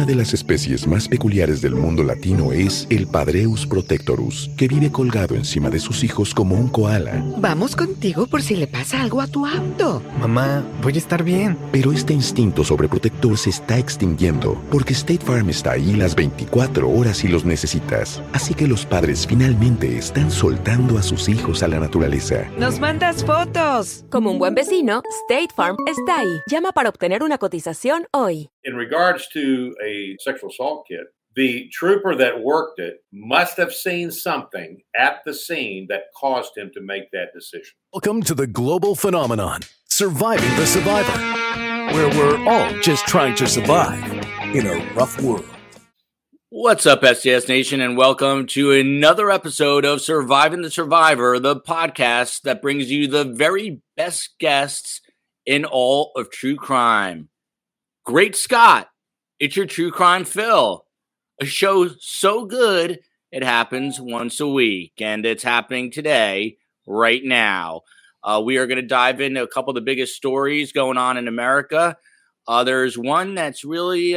Una de las especies más peculiares del mundo latino es el Padreus protectorus, que vive colgado encima de sus hijos como un koala. Vamos contigo por si le pasa algo a tu auto. Mamá, voy a estar bien. Pero este instinto sobreprotector se está extinguiendo porque State Farm está ahí las 24 horas si los necesitas. Así que los padres finalmente están soltando a sus hijos a la naturaleza. ¡Nos mandas fotos! Como un buen vecino, State Farm está ahí. Llama para obtener una cotización hoy. In regards to a sexual assault kit, the trooper that worked it must have seen something at the scene that caused him to make that decision. Welcome to the global phenomenon, Surviving the Survivor, where we're all just trying to survive in a rough world. What's up, STS Nation, and welcome to another episode of Surviving the Survivor, the podcast that brings you the very best guests in all of true crime. Great Scott, it's your True Crime Phil, a show so good it happens once a week, and it's happening today, right now. We are going to dive into a couple of the biggest stories going on in America. There's one that's really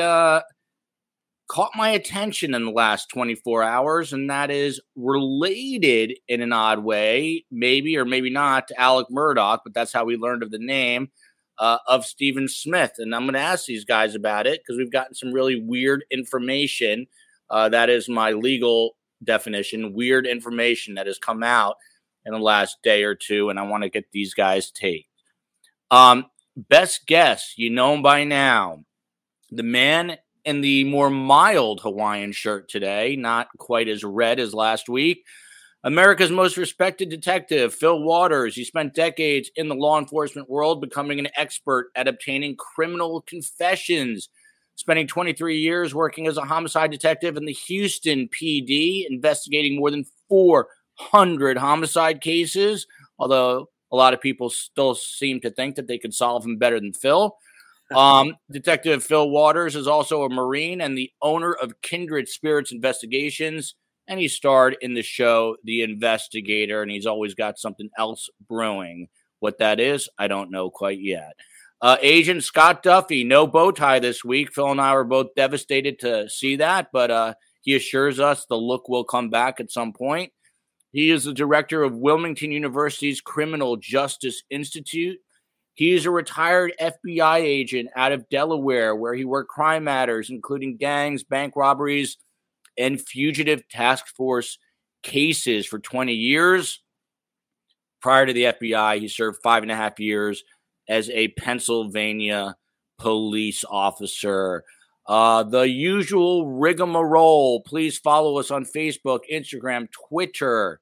caught my attention in the last 24 hours, and that is related in an odd way, maybe or maybe not, to Alec Murdaugh, but that's how we learned of the name of Stephen Smith. And I'm going to ask these guys about it because we've gotten some really weird information. That is my legal definition, weird information that has come out in the last day or two, and I want to get these guys' take. Best guess, you know him by now. The man in the more mild Hawaiian shirt today, not quite as red as last week. America's most respected detective, Phil Waters. He spent decades in the law enforcement world, becoming an expert at obtaining criminal confessions, spending 23 years working as a homicide detective in the Houston PD, investigating more than 400 homicide cases, although a lot of people still seem to think that they could solve them better than Phil. Detective Phil Waters is also a Marine and the owner of Kindred Spirits Investigations, and he starred in the show The Investigator, and he's always got something else brewing. What that is, I don't know quite yet. Agent Scott Duffy, no bow tie this week. Phil and I were both devastated to see that, but he assures us the look will come back at some point. He is the director of Wilmington University's Criminal Justice Institute. He is a retired FBI agent out of Delaware, where he worked crime matters, including gangs, bank robberies, and fugitive task force cases for 20 years. Prior to the FBI, he served 5.5 years as a Pennsylvania police officer. The usual rigmarole. Please follow us on Facebook, Instagram, Twitter.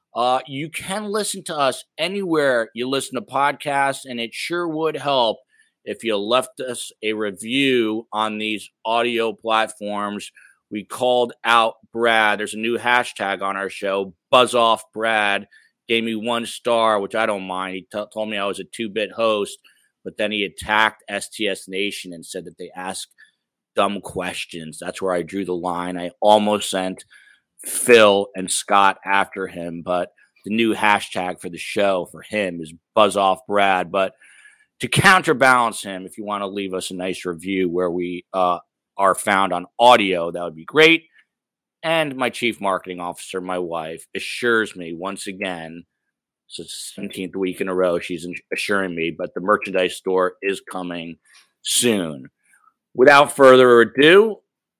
You can listen to us anywhere you listen to podcasts, and it sure would help if you left us a review on these audio platforms. We called out Brad. There's a new hashtag on our show, BuzzOffBrad. Gave me 1 star, which I don't mind. He told me I was a 2-bit host, but then he attacked STS Nation and said that they ask dumb questions. That's where I drew the line. I almost sent Phil and Scott after him, but the new hashtag for the show for him is BuzzOffBrad. But to counterbalance him, if you want to leave us a nice review where we are found on audio, that would be great. And my chief marketing officer, my wife, assures me once again, so it's the 17th week in a row she's assuring me, but the merchandise store is coming soon. Without further ado,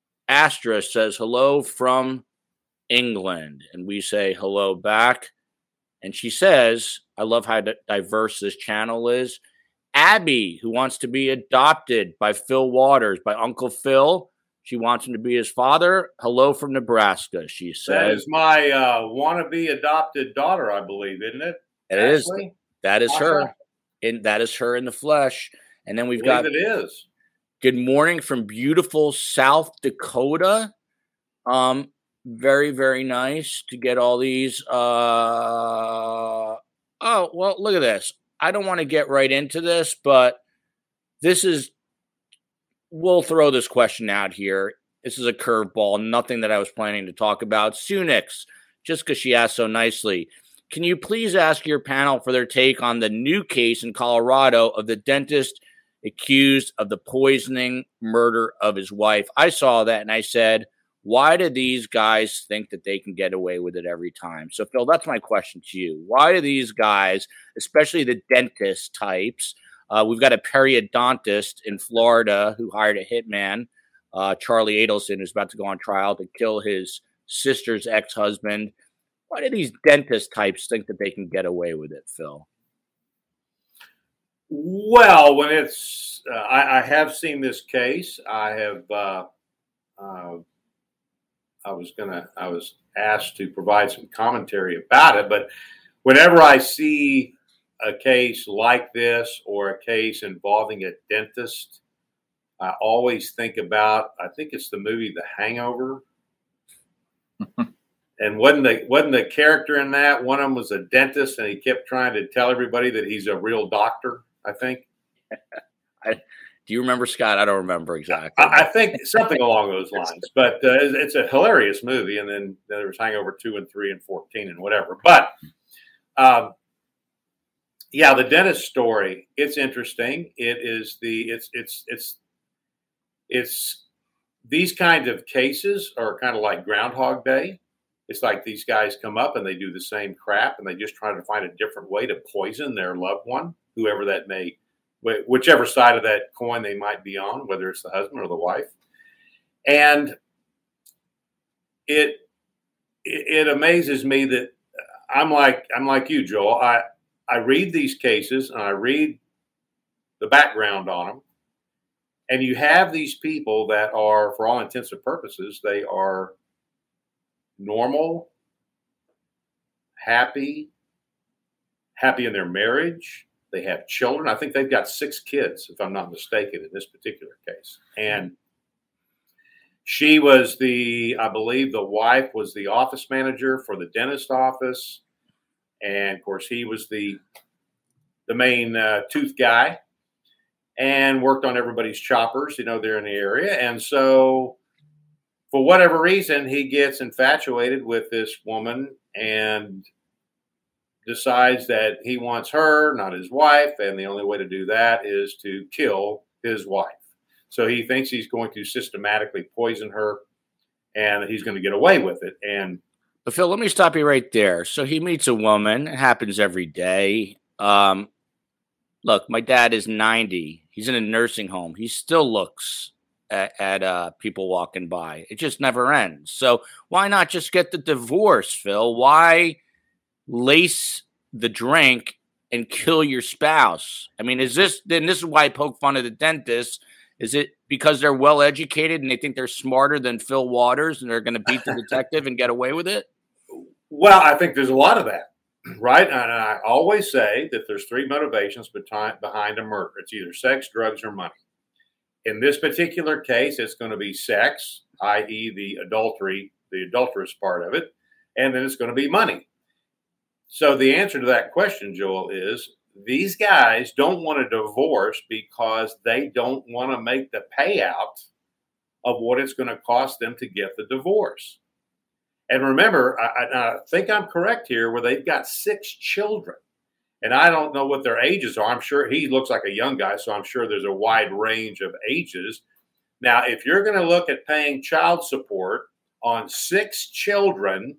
Astra says hello from England, and we say hello back. And she says, I love how diverse this channel is. Abby, who wants to be adopted by Phil Waters, by Uncle Phil. She wants him to be his father. Hello from Nebraska, she says. That is my wannabe adopted daughter, I believe, isn't it? It is. That is her. And that is her in the flesh. And then we've got it is. Good morning from beautiful South Dakota. Very, very nice to get all these. Oh, well, look at this. I don't want to get right into this, but we'll throw this question out here. This is a curveball, nothing that I was planning to talk about. Sunix, just because she asked so nicely. Can you please ask your panel for their take on the new case in Colorado of the dentist accused of the poisoning murder of his wife. I saw that and I said, why do these guys think that they can get away with it every time? So, Phil, that's my question to you. Why do these guys, especially the dentist types, we've got a periodontist in Florida who hired a hitman, Charlie Adelson, who's about to go on trial to kill his sister's ex-husband. Why do these dentist types think that they can get away with it, Phil? Well, when it's, I have seen this case. I was asked to provide some commentary about it, but whenever I see a case like this or a case involving a dentist, I always think about, I think it's the movie The Hangover. And wasn't the character in that, one of them was a dentist and he kept trying to tell everybody that he's a real doctor, I think. Do you remember, Scott? I don't remember exactly. I think something along those lines. But it's a hilarious movie. And then there was Hangover 2 and 3 and 14 and whatever. But, yeah, the dentist story, it's interesting. It's these kinds of cases are kind of like Groundhog Day. It's like these guys come up and they do the same crap and they just try to find a different way to poison their loved one, whoever that may, whichever side of that coin they might be on, whether it's the husband or the wife. And it amazes me that I'm like you, Joel. I read these cases and I read the background on them. And you have these people that are, for all intents and purposes, they are normal, happy in their marriage. They have children. I think they've got 6 kids, if I'm not mistaken, in this particular case. And she was I believe the wife was the office manager for the dentist office. And of course, he was the main tooth guy and worked on everybody's choppers, they're in the area. And so for whatever reason, he gets infatuated with this woman and decides that he wants her, not his wife. And the only way to do that is to kill his wife. So he thinks he's going to systematically poison her and he's going to get away with it. But Phil, let me stop you right there. So he meets a woman. It happens every day. Look, my dad is 90. He's in a nursing home. He still looks at people walking by. It just never ends. So why not just get the divorce, Phil? Why lace the drink and kill your spouse? I mean, this is why I poke fun of the dentist. Is it because they're well educated and they think they're smarter than Phil Waters and they're going to beat the detective and get away with it? Well, I think there's a lot of that, right? And I always say that there's 3 motivations behind a murder. It's either sex, drugs, or money. In this particular case, it's going to be sex, i.e. the adulterous part of it, and then it's going to be money. So the answer to that question, Joel, is these guys don't want a divorce because they don't want to make the payout of what it's going to cost them to get the divorce. And remember, I think I'm correct here, where they've got 6 children. And I don't know what their ages are. I'm sure he looks like a young guy, so I'm sure there's a wide range of ages. Now, if you're going to look at paying child support on 6 children,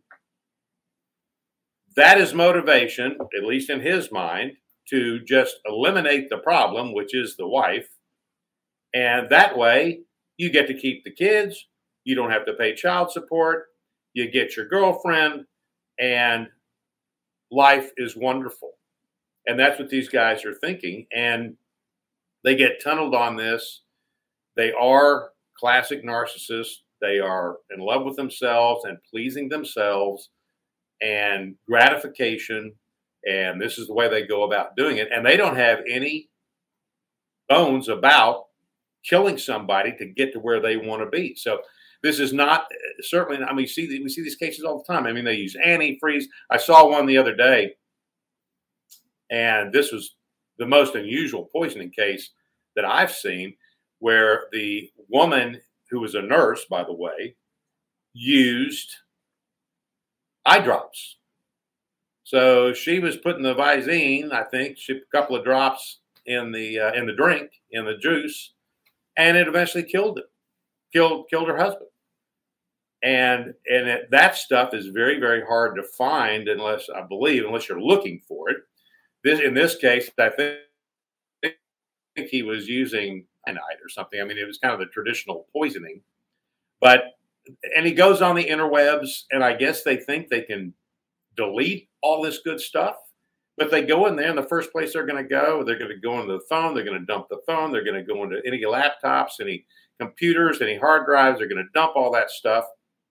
that is motivation, at least in his mind, to just eliminate the problem, which is the wife. And that way, you get to keep the kids. You don't have to pay child support. You get your girlfriend, and life is wonderful. And that's what these guys are thinking. And they get tunneled on this. They are classic narcissists. They are in love with themselves and pleasing themselves and gratification. And this is the way they go about doing it. And they don't have any bones about killing somebody to get to where they want to be. So this is not certainly. I mean, we see these cases all the time. I mean, they use antifreeze. I saw one the other day, and this was the most unusual poisoning case that I've seen, where the woman, who was a nurse, by the way, used eye drops. So she was putting the Visine, I think, a couple of drops in the drink, in the juice, and it eventually killed her husband. And that stuff is very, very hard to find unless you're looking for it. In this case, I think he was using cyanide or something. I mean, it was kind of the traditional poisoning. And he goes on the interwebs, and I guess they think they can delete all this good stuff. But they go in there, and the first place they're going to go into the phone. They're going to dump the phone. They're going to go into any laptops, any computers, any hard drives. They're going to dump all that stuff.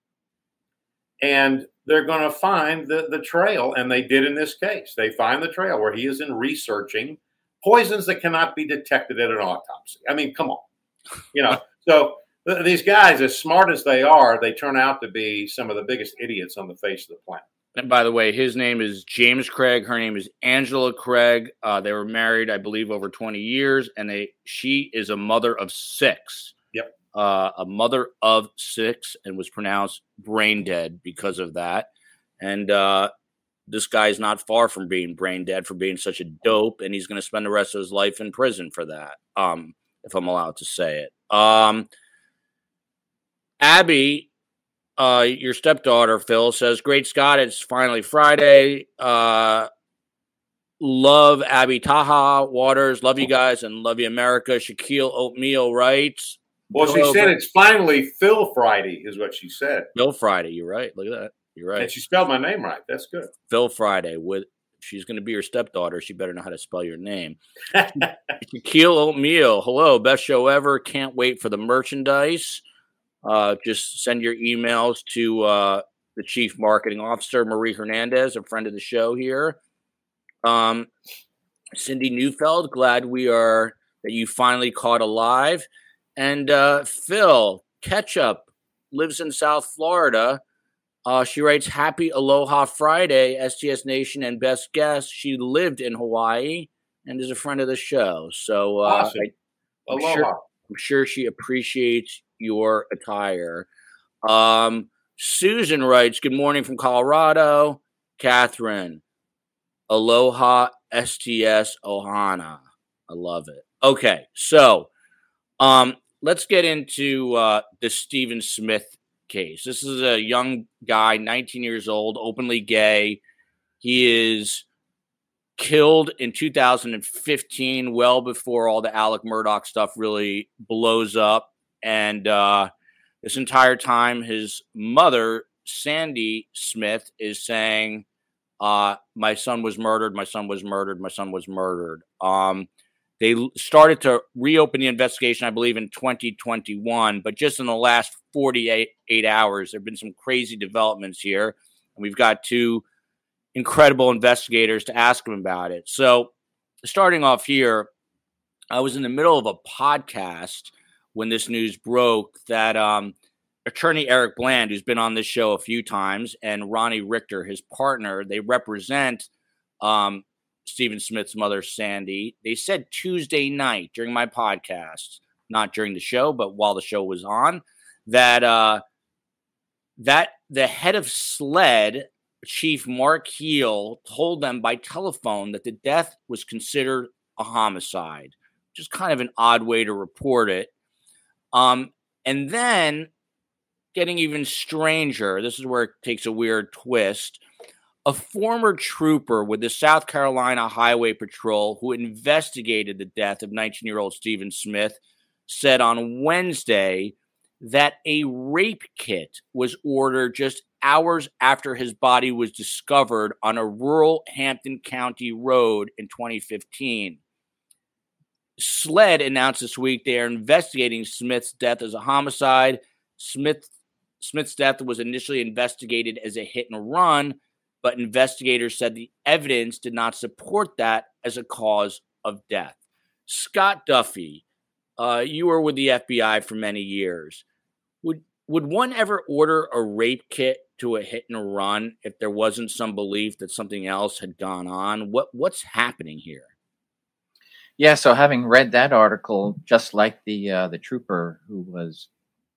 And they're going to find the trail, and they did in this case. They find the trail where he is researching poisons that cannot be detected at an autopsy. I mean, come on. So these guys, as smart as they are, they turn out to be some of the biggest idiots on the face of the planet. And by the way, his name is James Craig. Her name is Angela Craig. They were married, I believe, over 20 years, and she is a mother of 6. Yep. A mother of 6, and was pronounced brain dead because of that. And this guy is not far from being brain dead for being such a dope, and he's going to spend the rest of his life in prison for that, if I'm allowed to say it. Abby, your stepdaughter, Phil, says, "Great Scott, it's finally Friday. Love Abby Taha Waters. Love you guys and love you, America." Shaquille Oatmeal writes. Well, she said it's finally Phil Friday, is what she said. Phil Friday. You're right. Look at that. You're right. And she spelled my name right. That's good. Phil Friday. She's going to be your stepdaughter. She better know how to spell your name. Shaquille Oatmeal. Hello. Best show ever. Can't wait for the merchandise. Just send your emails to the Chief Marketing Officer, Marie Hernandez, a friend of the show here. Cindy Neufeld, glad that you finally caught alive. And Phil Ketchup lives in South Florida. She writes, "Happy Aloha Friday, STS Nation and best guest." She lived in Hawaii and is a friend of the show. So awesome. Aloha. I'm sure she appreciates your attire. Susan writes, "Good morning from Colorado." Catherine, Aloha STS Ohana. I love it. Okay, so let's get into the Stephen Smith case. This is a young guy, 19 years old, openly gay. He is killed in 2015, well before all the Alec Murdaugh stuff really blows up. And this entire time, his mother, Sandy Smith, is saying, my son was murdered, my son was murdered, my son was murdered. They started to reopen the investigation, I believe, in 2021. But just in the last 48 hours, there have been some crazy developments here. And we've got 2 incredible investigators to ask him about it. So starting off here, I was in the middle of a podcast when this news broke that attorney Eric Bland, who's been on this show a few times, and Ronnie Richter, his partner, they represent Stephen Smith's mother, Sandy. They said Tuesday night during my podcast, not during the show, but while the show was on, that that the head of SLED, Chief Mark Heel, told them by telephone that the death was considered a homicide, which is kind of an odd way to report it. And then, getting even stranger, this is where it takes a weird twist. A former trooper with the South Carolina Highway Patrol who investigated the death of 19-year-old Stephen Smith said on Wednesday that a rape kit was ordered just hours after his body was discovered on a rural Hampton County road in 2015. SLED announced this week they are investigating Smith's death as a homicide. Smith's death was initially investigated as a hit and run, but investigators said the evidence did not support that as a cause of death. Scott Duffy, you were with the FBI for many years. Would one ever order a rape kit to a hit and run if there wasn't some belief that something else had gone on? What's happening here? Yeah, so having read that article, just like the trooper who was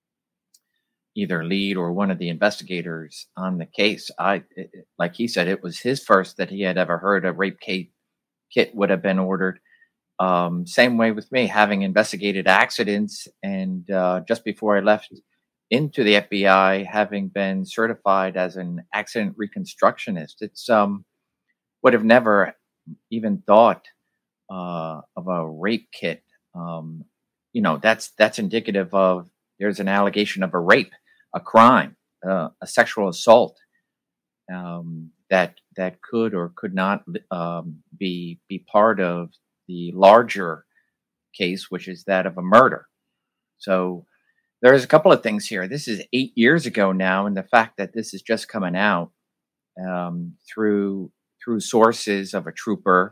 either lead or one of the investigators on the case, like he said, it was his first that he had ever heard a rape kit would have been ordered. Same way with me, having investigated accidents, and just before I left into the FBI, having been certified as an accident reconstructionist. It's would have never even thought of a rape kit. That's indicative of there's an allegation of a rape, a crime, a sexual assault that could or could not be part of the larger case, which is that of a murder. So there's a couple of things here. This is 8 years ago now, and the fact that this is just coming out through sources of a trooper,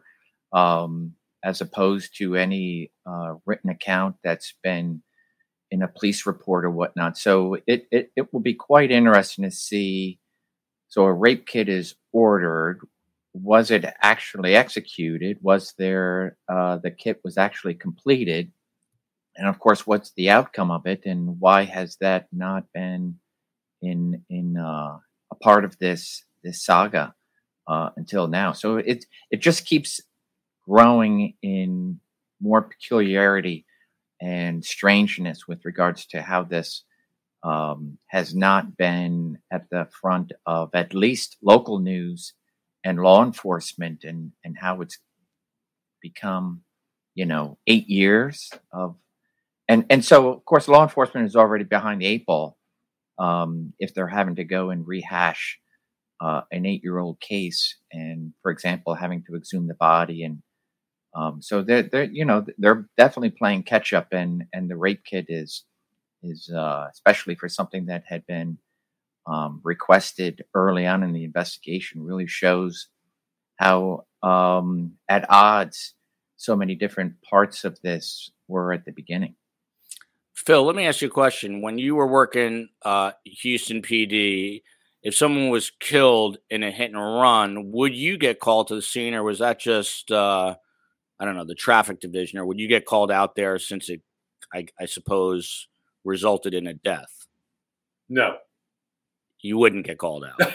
as opposed to any written account that's been in a police report or whatnot. So it will be quite interesting to see. So a rape kit is ordered. Was it actually executed? Was there the kit was actually completed? And of course, what's the outcome of it, and why has that not been in a part of this saga until now? So it just keeps growing in more peculiarity and strangeness with regards to how this has not been at the front of at least local news and law enforcement, and how it's become, 8 years of, and so of course law enforcement is already behind the 8 ball if they're having to go and rehash an 8-year-old case, and for example having to exhume the body, and so they're definitely playing catch up, and the rape kit is especially for something that had been requested early on in the investigation, really shows how at odds so many different parts of this were at the beginning. Phil, let me ask you a question. When you were working Houston PD, if someone was killed in a hit and run, would you get called to the scene, or was that just, the traffic division, or would you get called out there since it, I suppose, resulted in a death? No. You wouldn't get called out.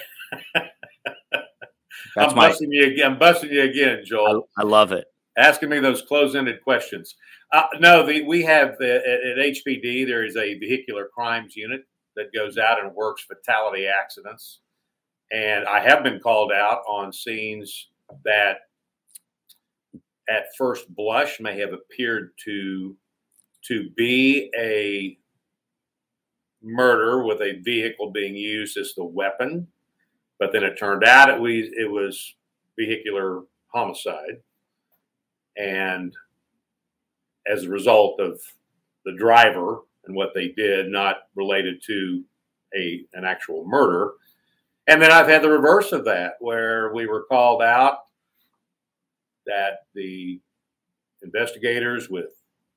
I'm busting you again, Joel. I love it. Asking me those close-ended questions. No, we have at HPD, there is a vehicular crimes unit that goes out and works fatality accidents. And I have been called out on scenes that at first blush may have appeared to be a murder with a vehicle being used as the weapon, but then it turned out it was vehicular homicide, and as a result of the driver and what they did, not related to an actual murder. And then I've had the reverse of that, where we were called out that the investigators with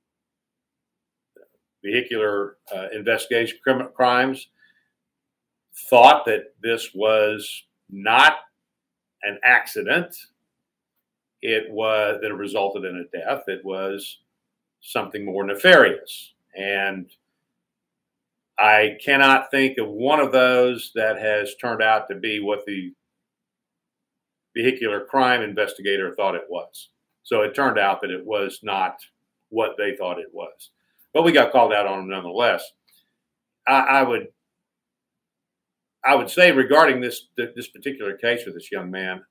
vehicular investigation crimes thought that this was not an accident. It resulted in a death. It was something more nefarious. And I cannot think of one of those that has turned out to be what the vehicular crime investigator thought it was. So it turned out that it was not what they thought it was. But we got called out on them nonetheless. I would say regarding this particular case with this young man,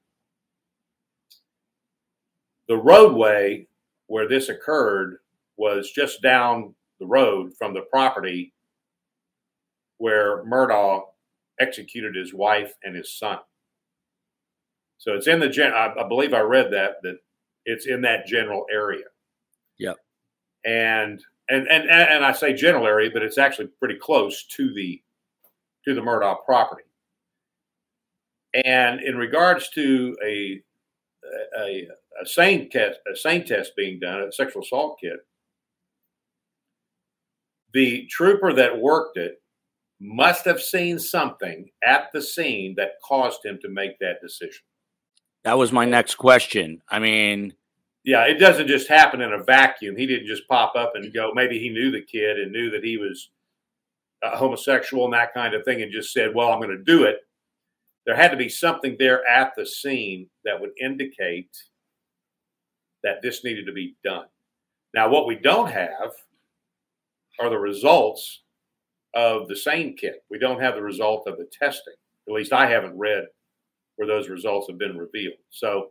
the roadway where this occurred was just down the road from the property where Murdaugh executed his wife and his son. So it's in the I believe I read that it's in that general area. Yep. And I say general area, but it's actually pretty close to the Murdaugh property. And in regards to a SANE test being done, a sexual assault kit, the trooper that worked it must have seen something at the scene that caused him to make that decision. That was my next question. I mean, yeah, it doesn't just happen in a vacuum. He didn't just pop up and go, maybe he knew the kid and knew that he was homosexual and that kind of thing and just said, well, I'm going to do it. There had to be something there at the scene that would indicate that this needed to be done. Now, what we don't have are the results of the same kit. We don't have the result of the testing. At least I haven't read where those results have been revealed. So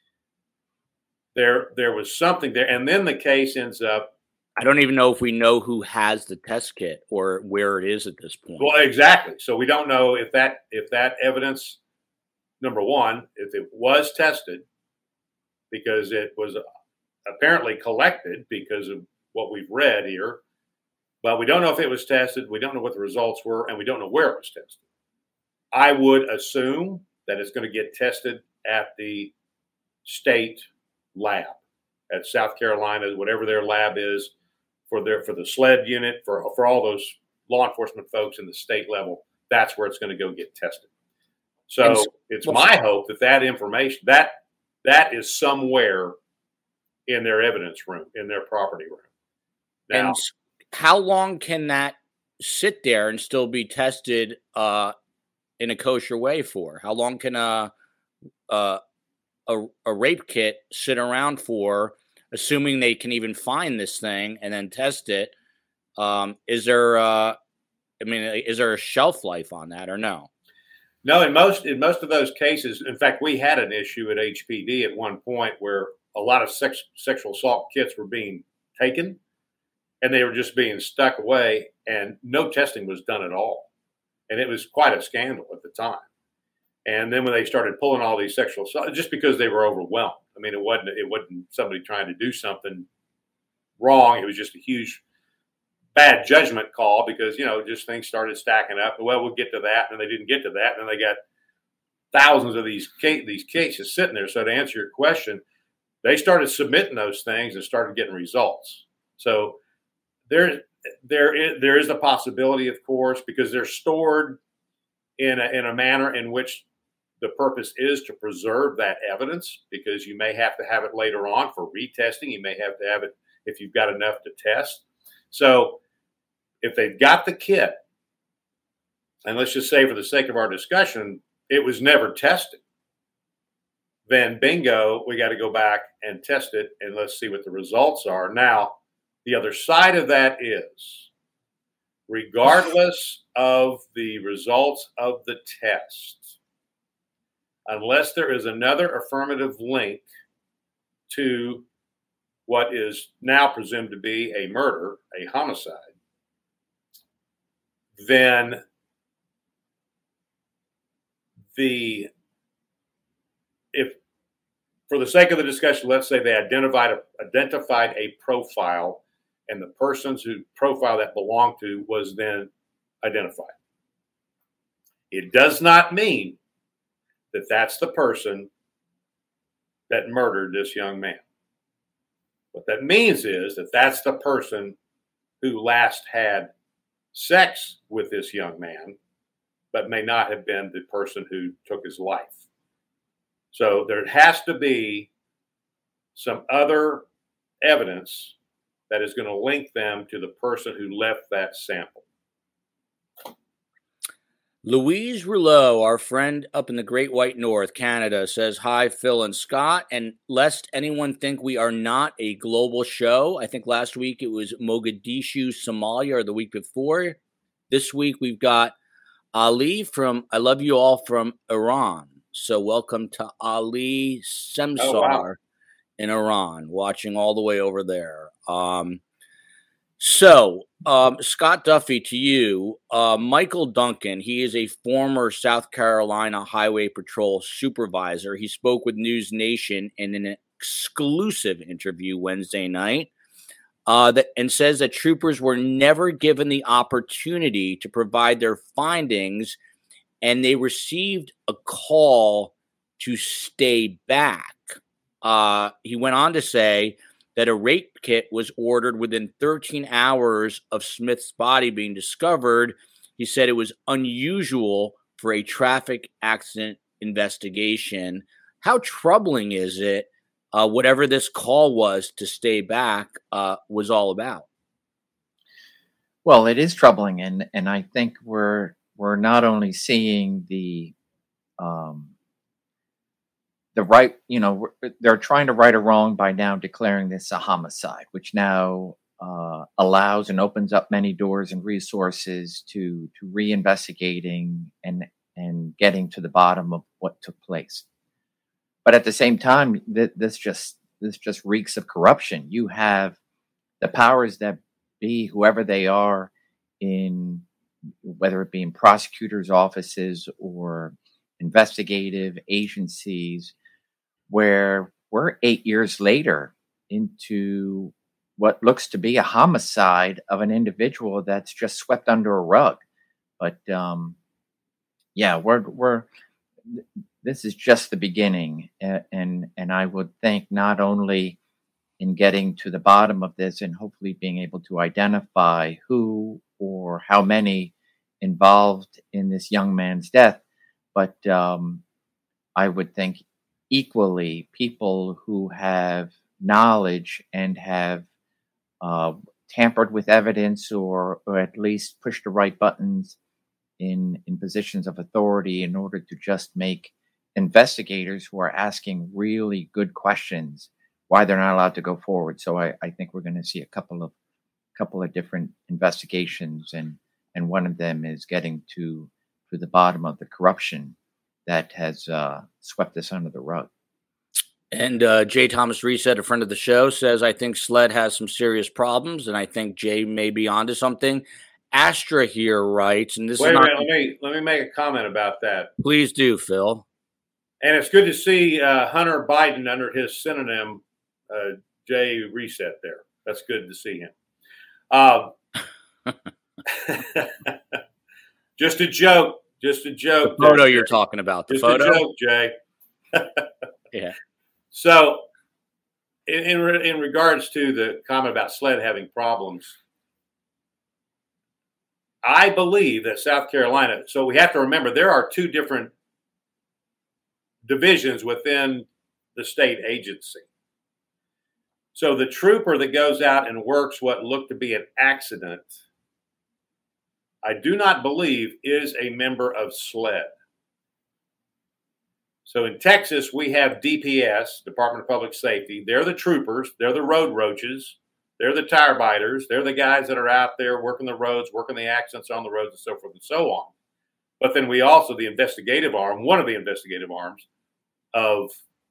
there was something there. And then the case ends up. I don't even know if we know who has the test kit or where it is at this point. Well, exactly. So we don't know if that evidence, number one, if it was tested, because it was apparently collected because of what we've read here, but we don't know if it was tested. We don't know what the results were, and we don't know where it was tested. I would assume that it's going to get tested at the state lab at South Carolina, whatever their lab is for the SLED unit, for all those law enforcement folks in the state level. That's where it's going to go get tested. So it's my hope that information that is somewhere in their evidence room, in their property room. Now, and how long can that sit there and still be tested in a kosher way for? How long can a rape kit sit around for, assuming they can even find this thing and then test it? Is there a shelf life on that or no? No, in most of those cases, in fact, we had an issue at HPD at one point where a lot of sexual assault kits were being taken and they were just being stuck away and no testing was done at all. And it was quite a scandal at the time. And then when they started pulling all these sexual assault, just because they were overwhelmed. I mean, it wasn't somebody trying to do something wrong. It was just a huge bad judgment call because, just things started stacking up. Well, we'll get to that. And they didn't get to that. And then they got thousands of these cases sitting there. So to answer your question, they started submitting those things and started getting results. So there is a possibility, of course, because they're stored in a manner in which the purpose is to preserve that evidence, because you may have to have it later on for retesting. You may have to have it if you've got enough to test. So if they've got the kit, and let's just say for the sake of our discussion, it was never tested, then bingo, we got to go back and test it, and let's see what the results are. Now, the other side of that is, regardless of the results of the test, unless there is another affirmative link to what is now presumed to be a murder, a homicide, then if for the sake of the discussion, let's say they identified a profile and the persons who profile that belonged to was then identified. It does not mean that that's the person that murdered this young man. What that means is that that's the person who last had sex with this young man, but may not have been the person who took his life. So there has to be some other evidence that is going to link them to the person who left that sample. Louise Rouleau, our friend up in the Great White North, Canada, says, hi, Phil and Scott. And lest anyone think we are not a global show, I think last week it was Mogadishu, Somalia, or the week before. This week we've got Ali from I Love You All from Iran. So welcome to Ali Semsar in Iran, watching all the way over there. Scott Duffy, to you, Michael Duncan, he is a former South Carolina Highway Patrol supervisor. He spoke with News Nation in an exclusive interview Wednesday night and says that troopers were never given the opportunity to provide their findings, and they received a call to stay back. He went on to say that a rape kit was ordered within 13 hours of Smith's body being discovered. He said it was unusual for a traffic accident investigation. How troubling is it, whatever this call was to stay back was all about? Well, it is troubling, and I think we're not only seeing the they're trying to right a wrong by now declaring this a homicide, which now allows and opens up many doors and resources to reinvestigating and getting to the bottom of what took place. But at the same time, this just reeks of corruption. You have the powers that be, whoever they are, in whether it be in prosecutors' offices or investigative agencies, where we're 8 years later into what looks to be a homicide of an individual that's just swept under a rug. But this is just the beginning, and I would think not only in getting to the bottom of this and hopefully being able to identify who or how many involved in this young man's death, but I would think equally people who have knowledge and have tampered with evidence or at least pushed the right buttons in positions of authority in order to just make investigators who are asking really good questions why they're not allowed to go forward. So I think we're going to see a couple of different investigations, and one of them is getting to the bottom of the corruption that has swept us under the rug. And J. Thomas Reset, a friend of the show, says, I think SLED has some serious problems, and I think Jay may be onto something. Astra here writes, and this Wait is not... a minute, let me make a comment about that. Please do, Phil. And it's good to see Hunter Biden under his synonym, Jay Reset there. That's good to see him. Just a joke. The photo you're talking about. The photo? A joke, Jay. Yeah. So, in regards to the comment about SLED having problems, I believe that South Carolina, so we have to remember there are two different divisions within the state agency. So the trooper that goes out and works what looked to be an accident, I do not believe is a member of SLED. So in Texas, we have DPS, Department of Public Safety. They're the troopers. They're the road roaches. They're the tire biters. They're the guys that are out there working the roads, working the accidents on the roads, and so forth and so on. But then we also, the investigative arm, one of the investigative arms of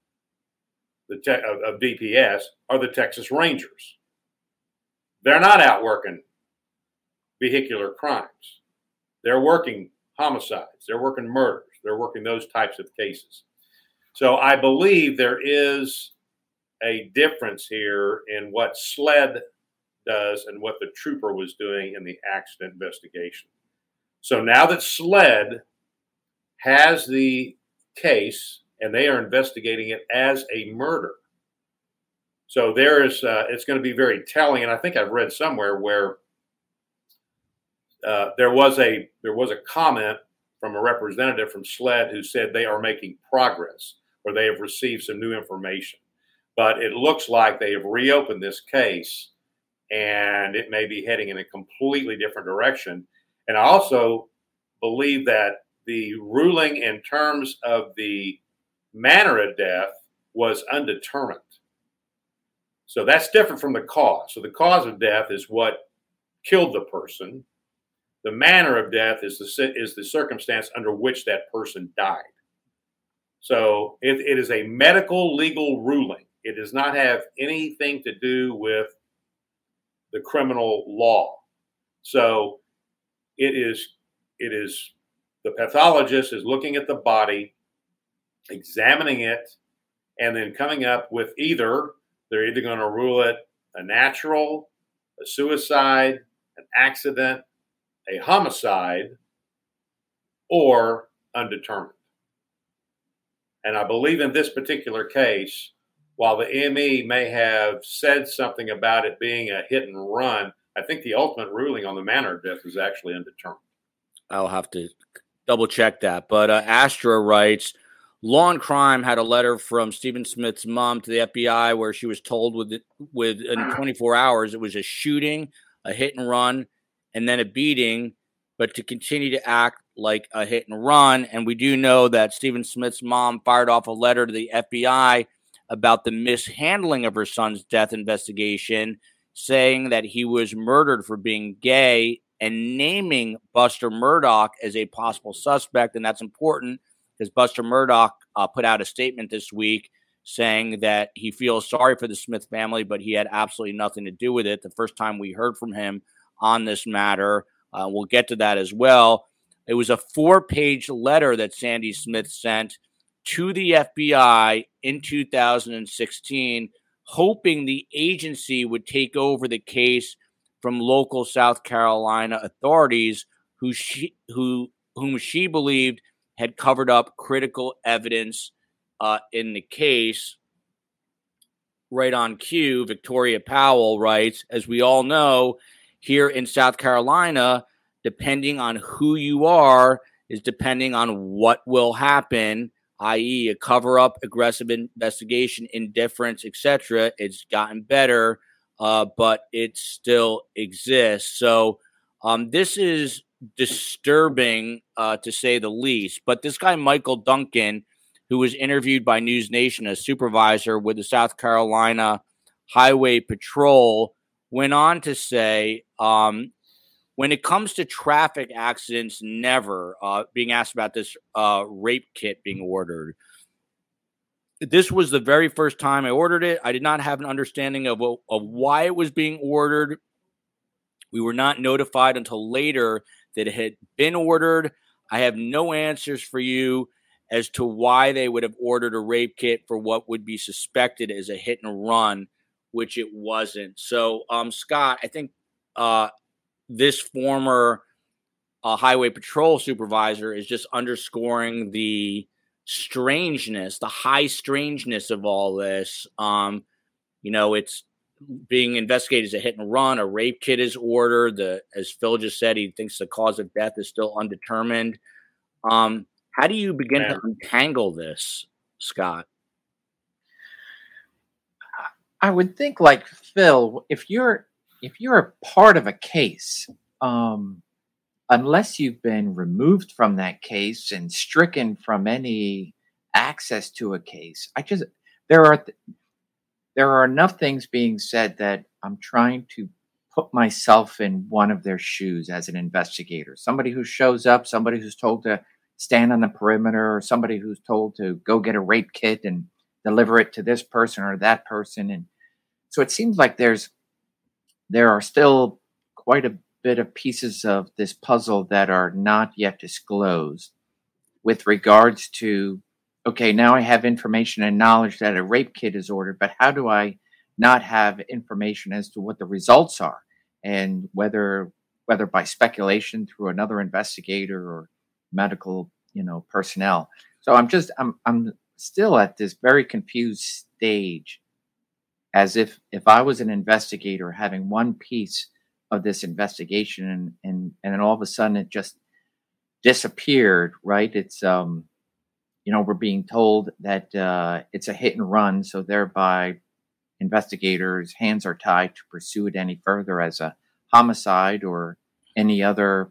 of DPS are the Texas Rangers. They're not out working vehicular crimes. They're working homicides. They're working murders. They're working those types of cases. So I believe there is a difference here in what SLED does and what the trooper was doing in the accident investigation. So now that SLED has the case and they are investigating it as a murder. So there is, it's going to be very telling. And I think I've read somewhere where there was a comment from a representative from SLED who said they are making progress or they have received some new information. But it looks like they have reopened this case and it may be heading in a completely different direction. And I also believe that the ruling in terms of the manner of death was undetermined. So that's different from the cause. So the cause of death is what killed the person. The manner of death is the circumstance under which that person died. So it is a medical legal ruling. It does not have anything to do with the criminal law. So it is the pathologist is looking at the body, examining it, and then coming up with they're either going to rule it a natural, a suicide, an accident, a homicide, or undetermined. And I believe in this particular case, while the ME may have said something about it being a hit and run, I think the ultimate ruling on the manner of death is actually undetermined. I'll have to double check that. But Astra writes, Law and Crime had a letter from Stephen Smith's mom to the FBI where she was told within 24 hours it was a shooting, a hit and run, and then a beating, but to continue to act like a hit and run. And we do know that Stephen Smith's mom fired off a letter to the FBI about the mishandling of her son's death investigation, saying that he was murdered for being gay and naming Buster Murdaugh as a possible suspect. And that's important because Buster Murdaugh put out a statement this week saying that he feels sorry for the Smith family, but he had absolutely nothing to do with it. The first time we heard from him on this matter, we'll get to that as well. It was a 4-page letter that Sandy Smith sent to the FBI in 2016, hoping the agency would take over the case from local South Carolina authorities whom she believed had covered up critical evidence in the case. Right on cue, Victoria Powell writes, as we all know, here in South Carolina, depending on who you are is depending on what will happen, i.e. a cover-up, aggressive investigation, indifference, etc. It's gotten better, but it still exists. So this is disturbing, to say the least. But this guy, Michael Duncan, who was interviewed by News Nation as supervisor with the South Carolina Highway Patrol, went on to say, when it comes to traffic accidents, never, being asked about this rape kit being ordered. This was the very first time I ordered it. I did not have an understanding of why it was being ordered. We were not notified until later that it had been ordered. I have no answers for you as to why they would have ordered a rape kit for what would be suspected as a hit and run, which it wasn't. So, Scott, I think this former highway patrol supervisor is just underscoring the strangeness, the high strangeness of all this. It's being investigated as a hit and run. A rape kit is ordered. As Phil just said, he thinks the cause of death is still undetermined. How do you begin to untangle this, Scott? I would think, like Phil, if you're a part of a case, unless you've been removed from that case and stricken from any access to a case, there are enough things being said that I'm trying to put myself in one of their shoes as an investigator. Somebody who shows up, somebody who's told to stand on the perimeter, or somebody who's told to go get a rape kit and deliver it to this person or that person. And so it seems like there are still quite a bit of pieces of this puzzle that are not yet disclosed with regards to, okay, now I have information and knowledge that a rape kit is ordered, but how do I not have information as to what the results are, and whether by speculation through another investigator or medical, personnel. So I'm still at this very confused stage, as if I was an investigator having one piece of this investigation and then all of a sudden it just disappeared, right? It's, we're being told that it's a hit and run. So thereby investigators' hands are tied to pursue it any further as a homicide or any other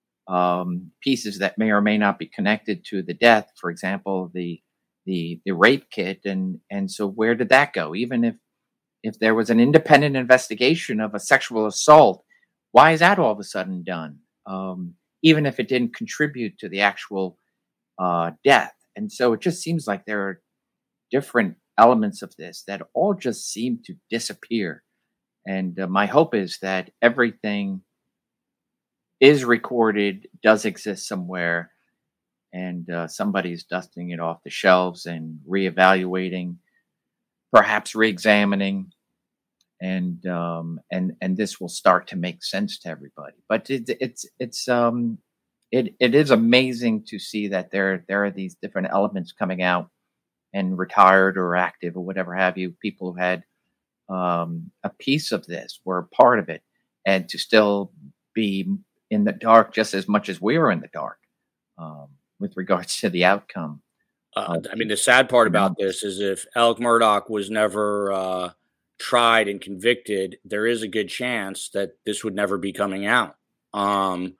pieces that may or may not be connected to the death. For example, the rape kit. And so where did that go? Even if there was an independent investigation of a sexual assault, why is that all of a sudden done? Even if it didn't contribute to the actual death. And so it just seems like there are different elements of this that all just seem to disappear. And my hope is that everything is recorded, does exist somewhere, and somebody's dusting it off the shelves and reevaluating, perhaps reexamining, and this will start to make sense to everybody. But it is amazing to see that there are these different elements coming out, and retired or active or whatever have you, people who had a piece of this, were a part of it, and to still be in the dark just as much as we were in the dark with regards to the outcome. The sad part about this is if Alec Murdaugh was never tried and convicted, there is a good chance that this would never be coming out.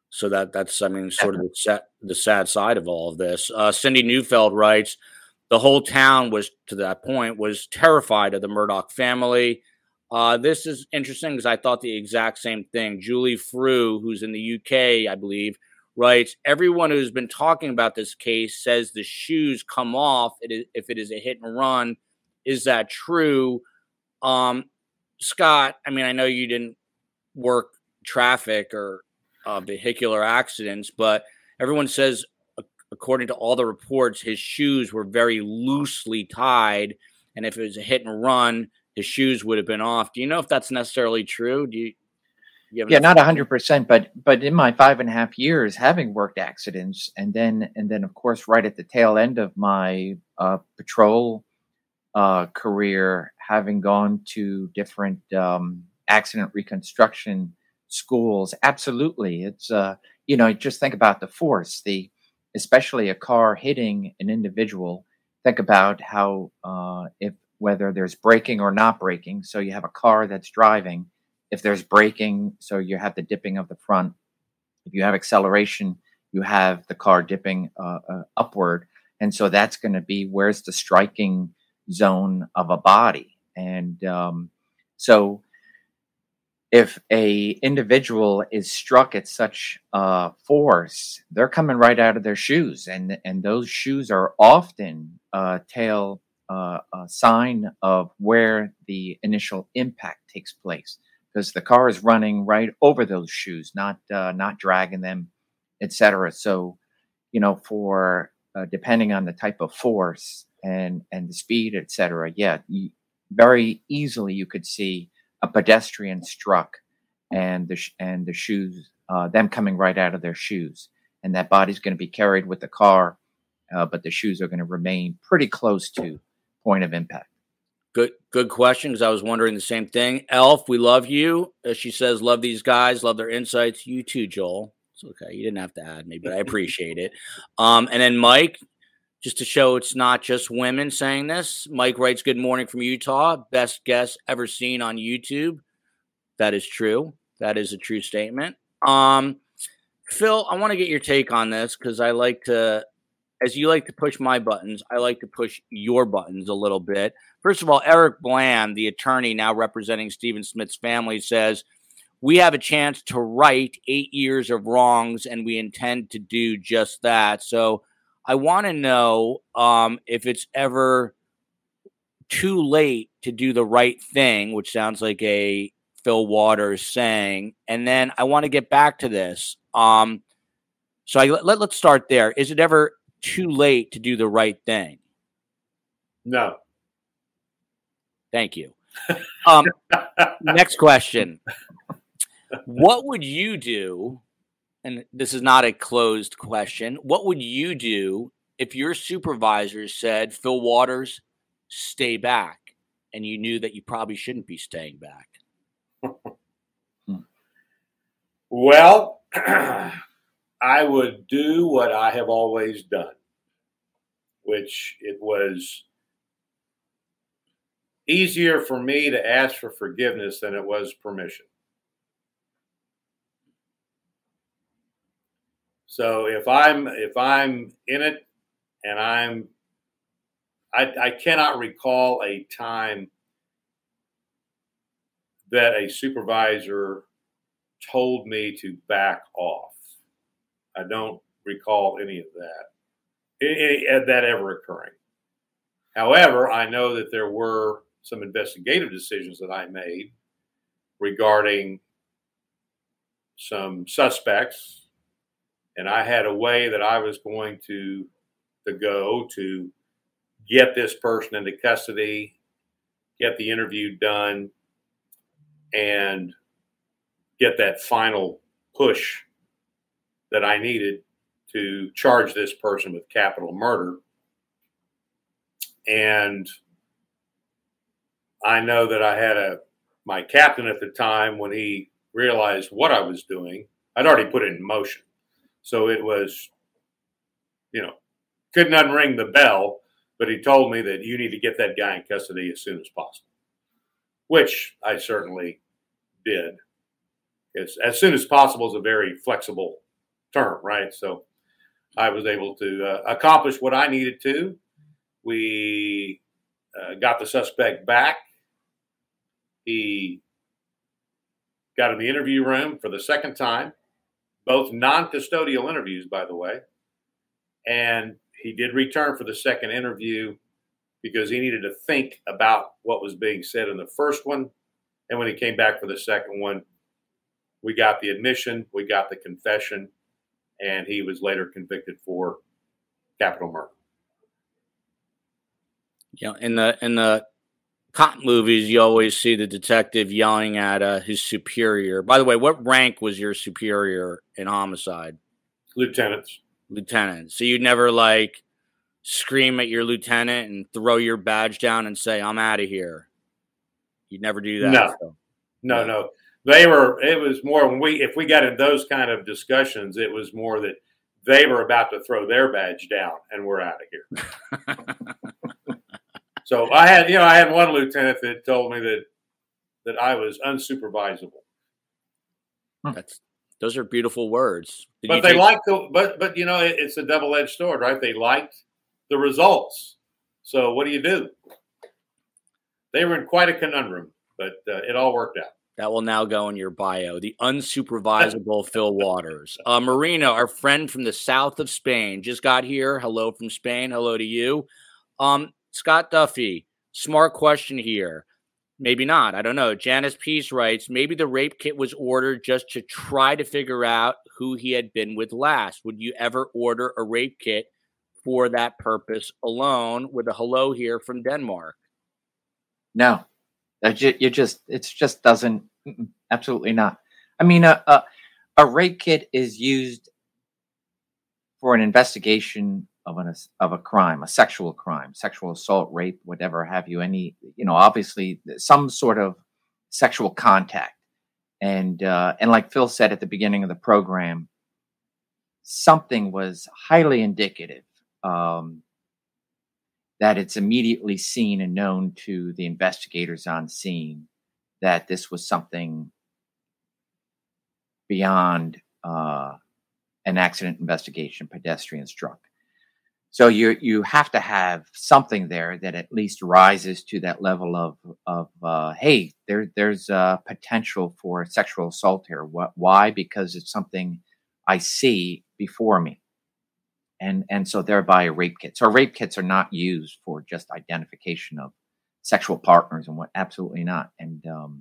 So that's I mean, sort of the sad side of all of this. Cindy Neufeld writes, the whole town was, to that point, was terrified of the Murdaugh family. This is interesting because I thought the exact same thing. Julie Frew, who's in the UK, I believe, writes, everyone who's been talking about this case says the shoes come off if it is a hit and run. Is that true? Scott, I mean, I know you didn't work traffic or vehicular accidents, but everyone says, according to all the reports, his shoes were very loosely tied, and if it was a hit and run, his shoes would have been off. Do you know if that's necessarily true? Do you have not 100%, but in my 5.5 years having worked accidents, and then of course right at the tail end of my patrol career, having gone to different accident reconstruction schools, absolutely, it's just think about the force, especially a car hitting an individual. Think about how whether there's braking or not braking. So you have a car that's driving. If there's braking, so you have the dipping of the front. If you have acceleration, you have the car dipping upward. And so that's going to be where's the striking zone of a body. And so if a individual is struck at such force, they're coming right out of their shoes. And those shoes are often a sign of where the initial impact takes place, because the car is running right over those shoes, not dragging them, etc. So, for depending on the type of force and the speed, etc. Very easily you could see a pedestrian struck, and the shoes, them coming right out of their shoes, and that body's going to be carried with the car, but the shoes are going to remain pretty close to point of impact. Good question, because I was wondering the same thing. Elf, we love you. She says, love these guys, love their insights. You too, Joel. It's okay. You didn't have to add me, but I appreciate it. And then Mike, just to show it's not just women saying this, Mike writes, good morning from Utah. Best guest ever seen on YouTube. That is true. That is a true statement. Phil, I want to get your take on this, because I like to, as you like to push my buttons, I like to push your buttons a little bit. First of all, Eric Bland, the attorney now representing Stephen Smith's family, says, we have a chance to right 8 years of wrongs, and we intend to do just that. So I want to know if it's ever too late to do the right thing, which sounds like a Phil Waters saying. And then I want to get back to this. So let's start there. Is it ever too late to do the right thing? No. Thank you. Next question. What would you do? And this is not a closed question. What would you do if your supervisor said, Phil Waters, stay back, and you knew that you probably shouldn't be staying back? Well, I would do what I have always done, which it was easier for me to ask for forgiveness than it was permission. So if I'm in it, and I cannot recall a time that a supervisor told me to back off. I don't recall any of that ever occurring. However, I know that there were some investigative decisions that I made regarding some suspects, and I had a way that I was going to go to get this person into custody, get the interview done, and get that final push that I needed to charge this person with capital murder. And I know that I had my captain at the time, when he realized what I was doing, I'd already put it in motion. So it was, couldn't unring the bell, but he told me that you need to get that guy in custody as soon as possible, which I certainly did. As soon as possible is a very flexible term, right? So I was able to accomplish what I needed to. We got the suspect back. He got in the interview room for the second time, both non-custodial interviews, by the way. And he did return for the second interview because he needed to think about what was being said in the first one. And when he came back for the second one, we got the admission, we got the confession, and he was later convicted for capital murder. You know, in the cop movies, you always see the detective yelling at his superior. By the way, what rank was your superior in homicide? Lieutenants. Lieutenant. So you'd never like scream at your lieutenant and throw your badge down and say, "I'm out of here." You'd never do that. No. It was more if we got in those kind of discussions, it was more that they were about to throw their badge down and we're out of here. So I had one lieutenant that told me that I was unsupervisable. Those are beautiful words. But they liked but it's a double-edged sword, right? They liked the results. So what do? They were in quite a conundrum, but it all worked out. That will now go in your bio. The unsupervisable Phil Waters. Marina, our friend from the south of Spain, just got here. Hello from Spain. Hello to you. Scott Duffy, smart question here. Maybe not. I don't know. Janice Peace writes, maybe the rape kit was ordered just to try to figure out who he had been with last. Would you ever order a rape kit for that purpose alone? With a hello here from Denmark. No. It just doesn't, absolutely not. I mean, a rape kit is used for an investigation of a crime, a sexual crime, sexual assault, rape, whatever have you, obviously some sort of sexual contact. And like Phil said at the beginning of the program, something was highly indicative that it's immediately seen and known to the investigators on scene that this was something beyond an accident investigation, pedestrian struck. So you have to have something there that at least rises to that level of hey, there's potential for sexual assault here. Why? Because it's something I see before me. And so thereby a rape kit. So rape kits are not used for just identification of sexual partners and what, absolutely not. And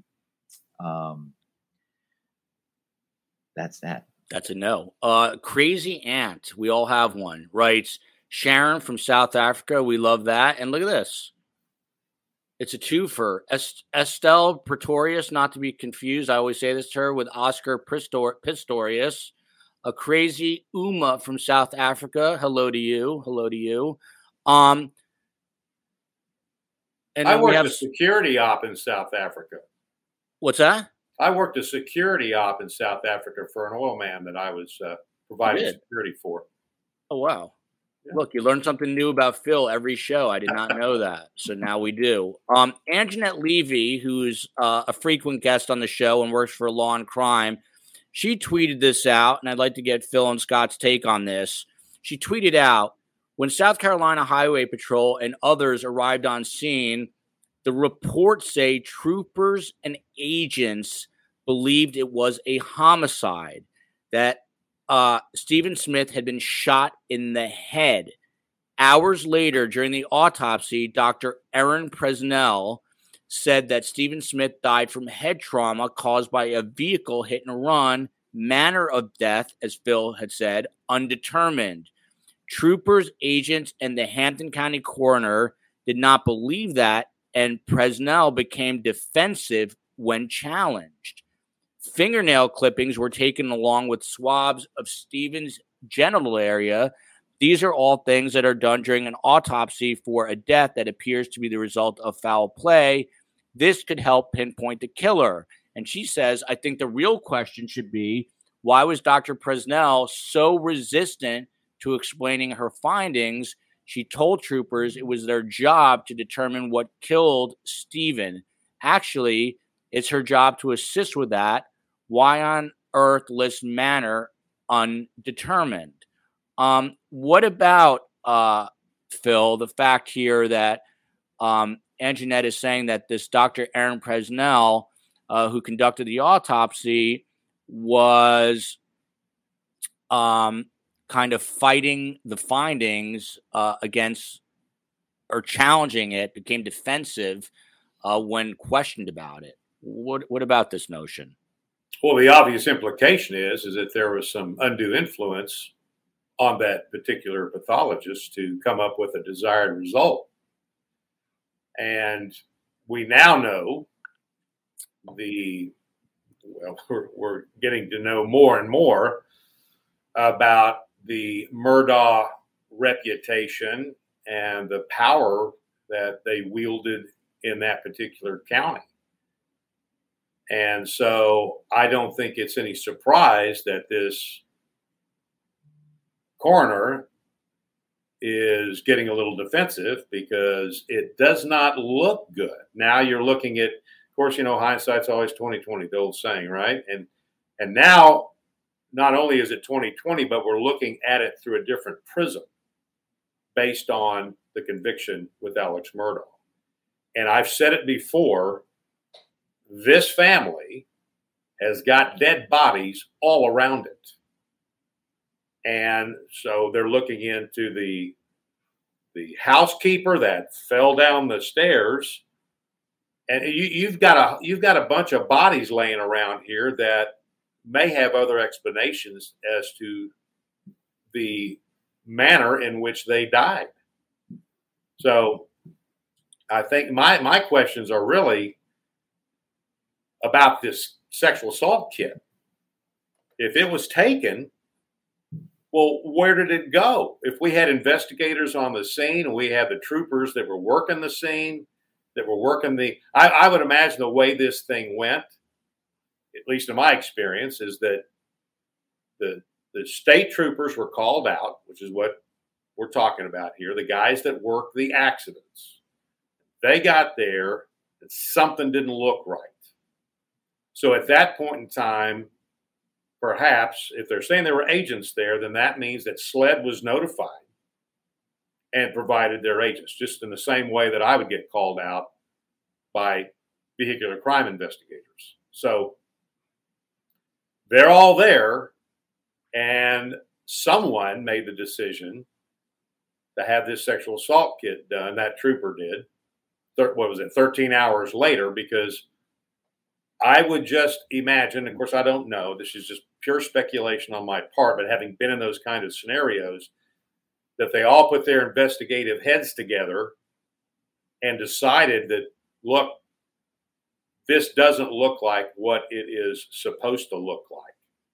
that's that. That's a no. Crazy Aunt, we all have one, writes, Sharon from South Africa, we love that. And look at this. It's a twofer. Estelle Pretorius, not to be confused, I always say this to her, with Oscar Pistorius. A crazy Uma from South Africa. Hello to you. Hello to you. And I worked a security op in South Africa. What's that? I worked a security op in South Africa for an oil man that I was providing security for. Oh, wow. Yeah. Look, you learn something new about Phil every show. I did not know that. So now we do. Anjanette Levy, who's a frequent guest on the show and works for Law and Crime, she tweeted this out, and I'd like to get Phil and Scott's take on this. She tweeted out, when South Carolina Highway Patrol and others arrived on scene, the reports say troopers and agents believed it was a homicide, that Stephen Smith had been shot in the head. Hours later, during the autopsy, Dr. Erin Presnell said that Stephen Smith died from head trauma caused by a vehicle hit and run. Manner of death, as Phil had said, undetermined. Troopers, agents, and the Hampton County coroner did not believe that, and Presnell became defensive when challenged. Fingernail clippings were taken along with swabs of Stephen's genital area. These are all things that are done during an autopsy for a death that appears to be the result of foul play. This could help pinpoint the killer. And she says, I think the real question should be, why was Dr. Presnell so resistant to explaining her findings? She told troopers it was their job to determine what killed Stephen. Actually, it's her job to assist with that. Why on earth list Manner undetermined. What about, Phil, the fact here that Anjanette is saying that this Dr. Aaron Presnell, who conducted the autopsy, was kind of fighting the findings against or challenging it, became defensive when questioned about it. What about this notion? Well, the obvious implication is that there was some undue influence on that particular pathologist to come up with a desired result. And we now know we're getting to know more and more about the Murdaugh reputation and the power that they wielded in that particular county. And so I don't think it's any surprise that this coroner is getting a little defensive, because it does not look good. Now you're looking at, of course, hindsight's always 20/20, the old saying, right? And now not only is it 20/20, but we're looking at it through a different prism based on the conviction with Alex Murdaugh. And I've said it before, this family has got dead bodies all around it. And so they're looking into the housekeeper that fell down the stairs. And you've got a bunch of bodies laying around here that may have other explanations as to the manner in which they died. So I think my questions are really about this sexual assault kit. If it was taken, well, where did it go? If we had investigators on the scene and we had the troopers that were working the scene, that were working I would imagine the way this thing went, at least in my experience, is that the state troopers were called out, which is what we're talking about here, the guys that work the accidents. They got there and something didn't look right. So at that point in time, perhaps if they're saying there were agents there, then that means that SLED was notified and provided their agents, just in the same way that I would get called out by vehicular crime investigators. So they're all there, and someone made the decision to have this sexual assault kit done. That trooper did. 13 hours later, because I would just imagine, of course, I don't know, this is just pure speculation on my part, but having been in those kind of scenarios, that they all put their investigative heads together and decided that, look, this doesn't look like what it is supposed to look like.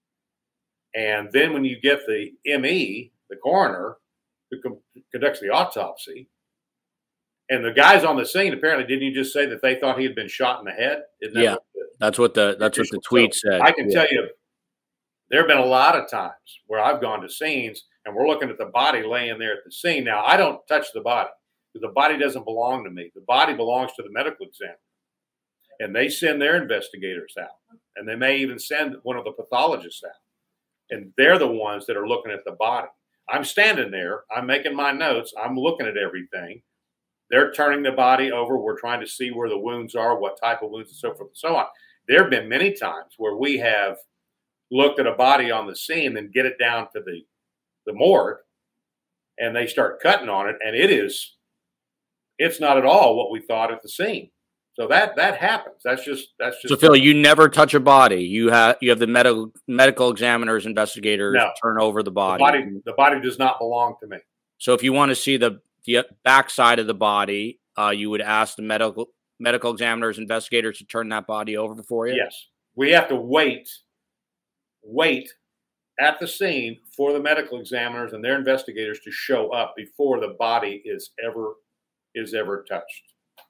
And then when you get the ME, the coroner, who conducts the autopsy, and the guys on the scene, apparently, didn't you just say that they thought he had been shot in the head? Yeah, that's what the tweet said. I can tell you, there have been a lot of times where I've gone to scenes and we're looking at the body laying there at the scene. Now, I don't touch the body, because the body doesn't belong to me. The body belongs to the medical examiner. And they send their investigators out. And they may even send one of the pathologists out. And they're the ones that are looking at the body. I'm standing there. I'm making my notes. I'm looking at everything. They're turning the body over. We're trying to see where the wounds are, what type of wounds, and so forth and so on. There have been many times where we have looked at a body on the scene and get it down to the morgue, and they start cutting on it, and it's not at all what we thought at the scene. So that happens. That's just. So Phil, you never touch a body. You have the medical examiners, investigators turn over the body. The body does not belong to me. So if you want to see the backside of the body, you would ask the medical examiners, investigators to turn that body over for you? Yes. We have to wait at the scene for the medical examiners and their investigators to show up before the body is ever touched.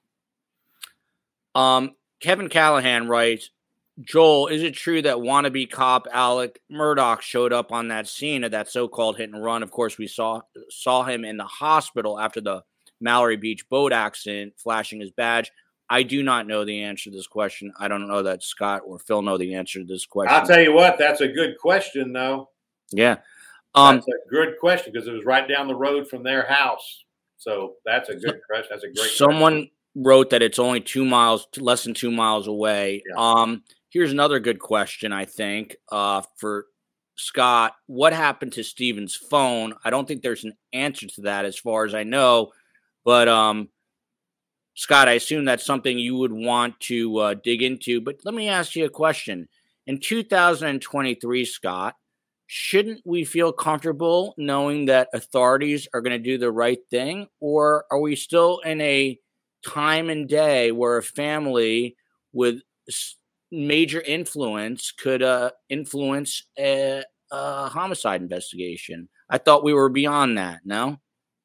Kevin Callahan writes, Joel, is it true that wannabe cop Alex Murdaugh showed up on that scene of that so-called hit and run? Of course, we saw him in the hospital after the Mallory Beach boat accident, flashing his badge. I do not know the answer to this question. I don't know that Scott or Phil know the answer to this question. I'll tell you what, that's a good question, though. Yeah. That's a good question because it was right down the road from their house. So that's a good question. That's a great Someone wrote that it's only 2 miles, less than 2 miles away. Yeah. Here's another good question, I think, for Scott. What happened to Steven's phone? I don't think there's an answer to that as far as I know. But, Scott, I assume that's something you would want to dig into. But let me ask you a question. In 2023, Scott, shouldn't we feel comfortable knowing that authorities are going to do the right thing? Or are we still in a time and day where a family with major influence could influence a homicide investigation? I thought we were beyond that. No?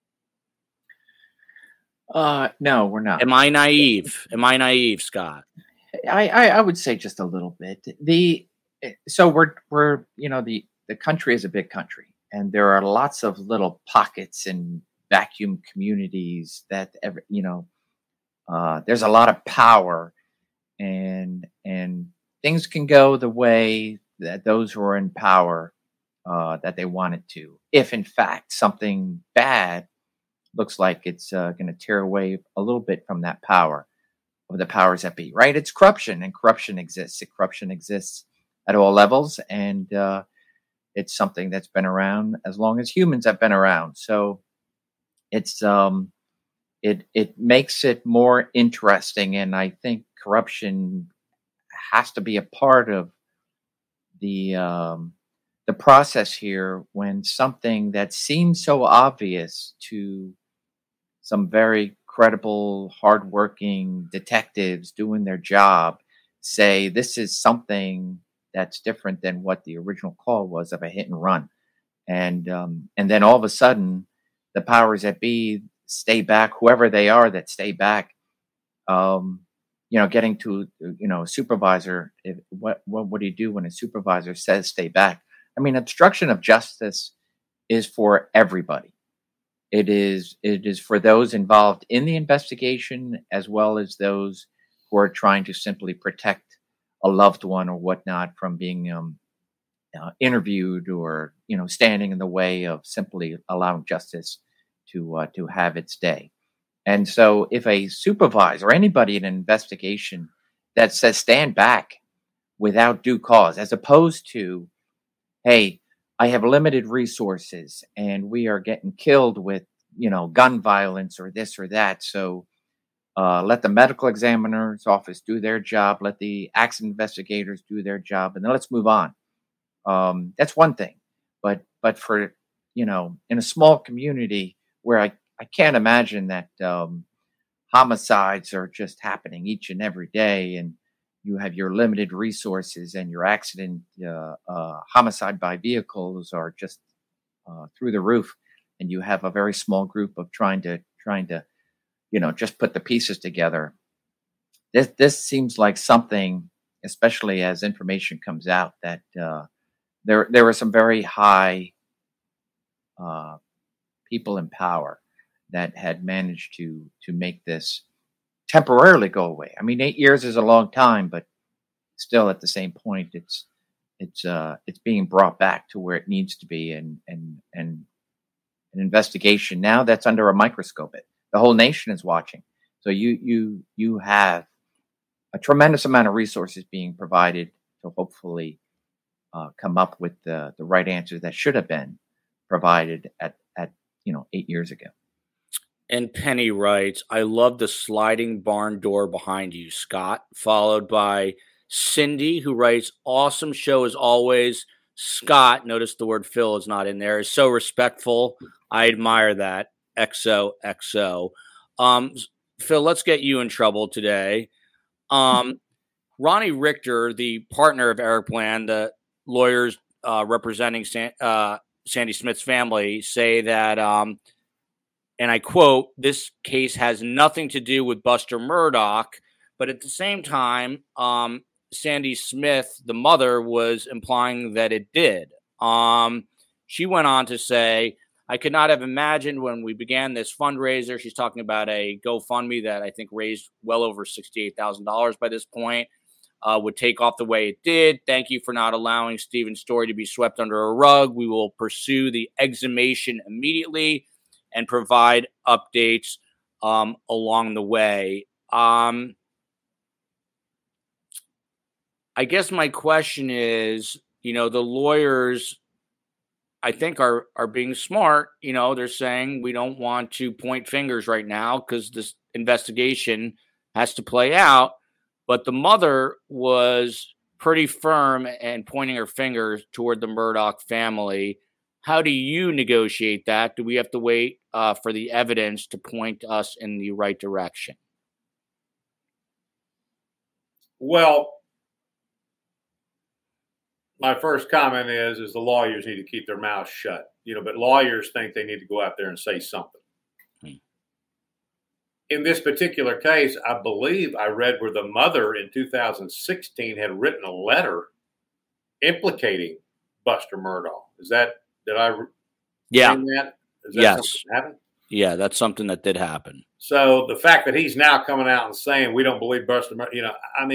No, we're not. Am I naive? Scott? I would say just a little bit. So we're the country is a big country, and there are lots of little pockets and vacuum communities that there's a lot of power, and things can go the way that those who are in power that they want it to. If in fact something bad looks like it's going to tear away a little bit from that power of the powers that be, right? It's corruption, and corruption exists. Corruption exists at all levels, and it's something that's been around as long as humans have been around. So it's it makes it more interesting, and I think corruption has to be a part of the process here when something that seems so obvious to some very credible, hardworking detectives doing their job say this is something that's different than what the original call was of a hit and run, and then all of a sudden the powers that be stay back, whoever they are that stay back. Getting to a supervisor. What do you do when a supervisor says stay back? I mean, obstruction of justice is for everybody. It is for those involved in the investigation as well as those who are trying to simply protect a loved one or whatnot from being interviewed or standing in the way of simply allowing justice to have its day. And so if a supervisor or anybody in an investigation that says stand back without due cause, as opposed to, hey, I have limited resources and we are getting killed with, gun violence or this or that. So let the medical examiner's office do their job. Let the accident investigators do their job. And then let's move on. That's one thing. But for, in a small community where I can't imagine that homicides are just happening each and every day, and you have your limited resources and your accident homicide by vehicles are just through the roof, and you have a very small group of trying to just put the pieces together. This seems like something, especially as information comes out, that there were some very high people in power that had managed to make this temporarily go away. I mean, 8 years is a long time, but still at the same point, it's being brought back to where it needs to be, and an investigation now that's under a microscope. The whole nation is watching. So you have a tremendous amount of resources being provided to hopefully come up with the right answers that should have been provided at 8 years ago. And Penny writes, I love the sliding barn door behind you, Scott, followed by Cindy, who writes, awesome show as always. Scott, notice the word Phil is not in there, is so respectful. I admire that. XOXO. Phil, let's get you in trouble today. Ronnie Richter, the partner of Eric Bland, the lawyers representing Sandy Smith's family, say that, and I quote, this case has nothing to do with Buster Murdaugh, but at the same time, Sandy Smith, the mother, was implying that it did. She went on to say, I could not have imagined when we began this fundraiser. She's talking about a GoFundMe that I think raised well over $68,000 by this point. would take off the way it did. Thank you for not allowing Stephen's story to be swept under a rug. We will pursue the exhumation immediately and provide updates along the way. I guess my question is, the lawyers, I think, are being smart. They're saying we don't want to point fingers right now because this investigation has to play out. But the mother was pretty firm and pointing her fingers toward the Murdaugh family. How do you negotiate that? Do we have to wait for the evidence to point us in the right direction? Well, my first comment is the lawyers need to keep their mouths shut. But lawyers think they need to go out there and say something. In this particular case, I believe I read where the mother in 2016 had written a letter implicating Buster Murdaugh. Did I read that? Is that yes. something that happened? Yeah, that's something that did happen. So the fact that he's now coming out and saying we don't believe Buster Murdaugh,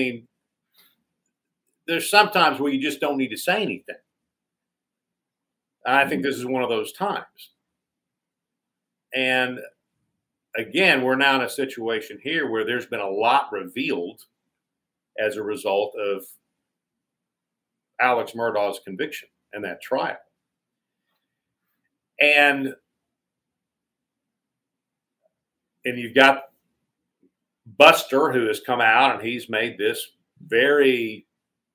there's sometimes where you just don't need to say anything. I think this is one of those times. And again, we're now in a situation here where there's been a lot revealed as a result of Alex Murdaugh's conviction and that trial. And you've got Buster, who has come out and he's made this very,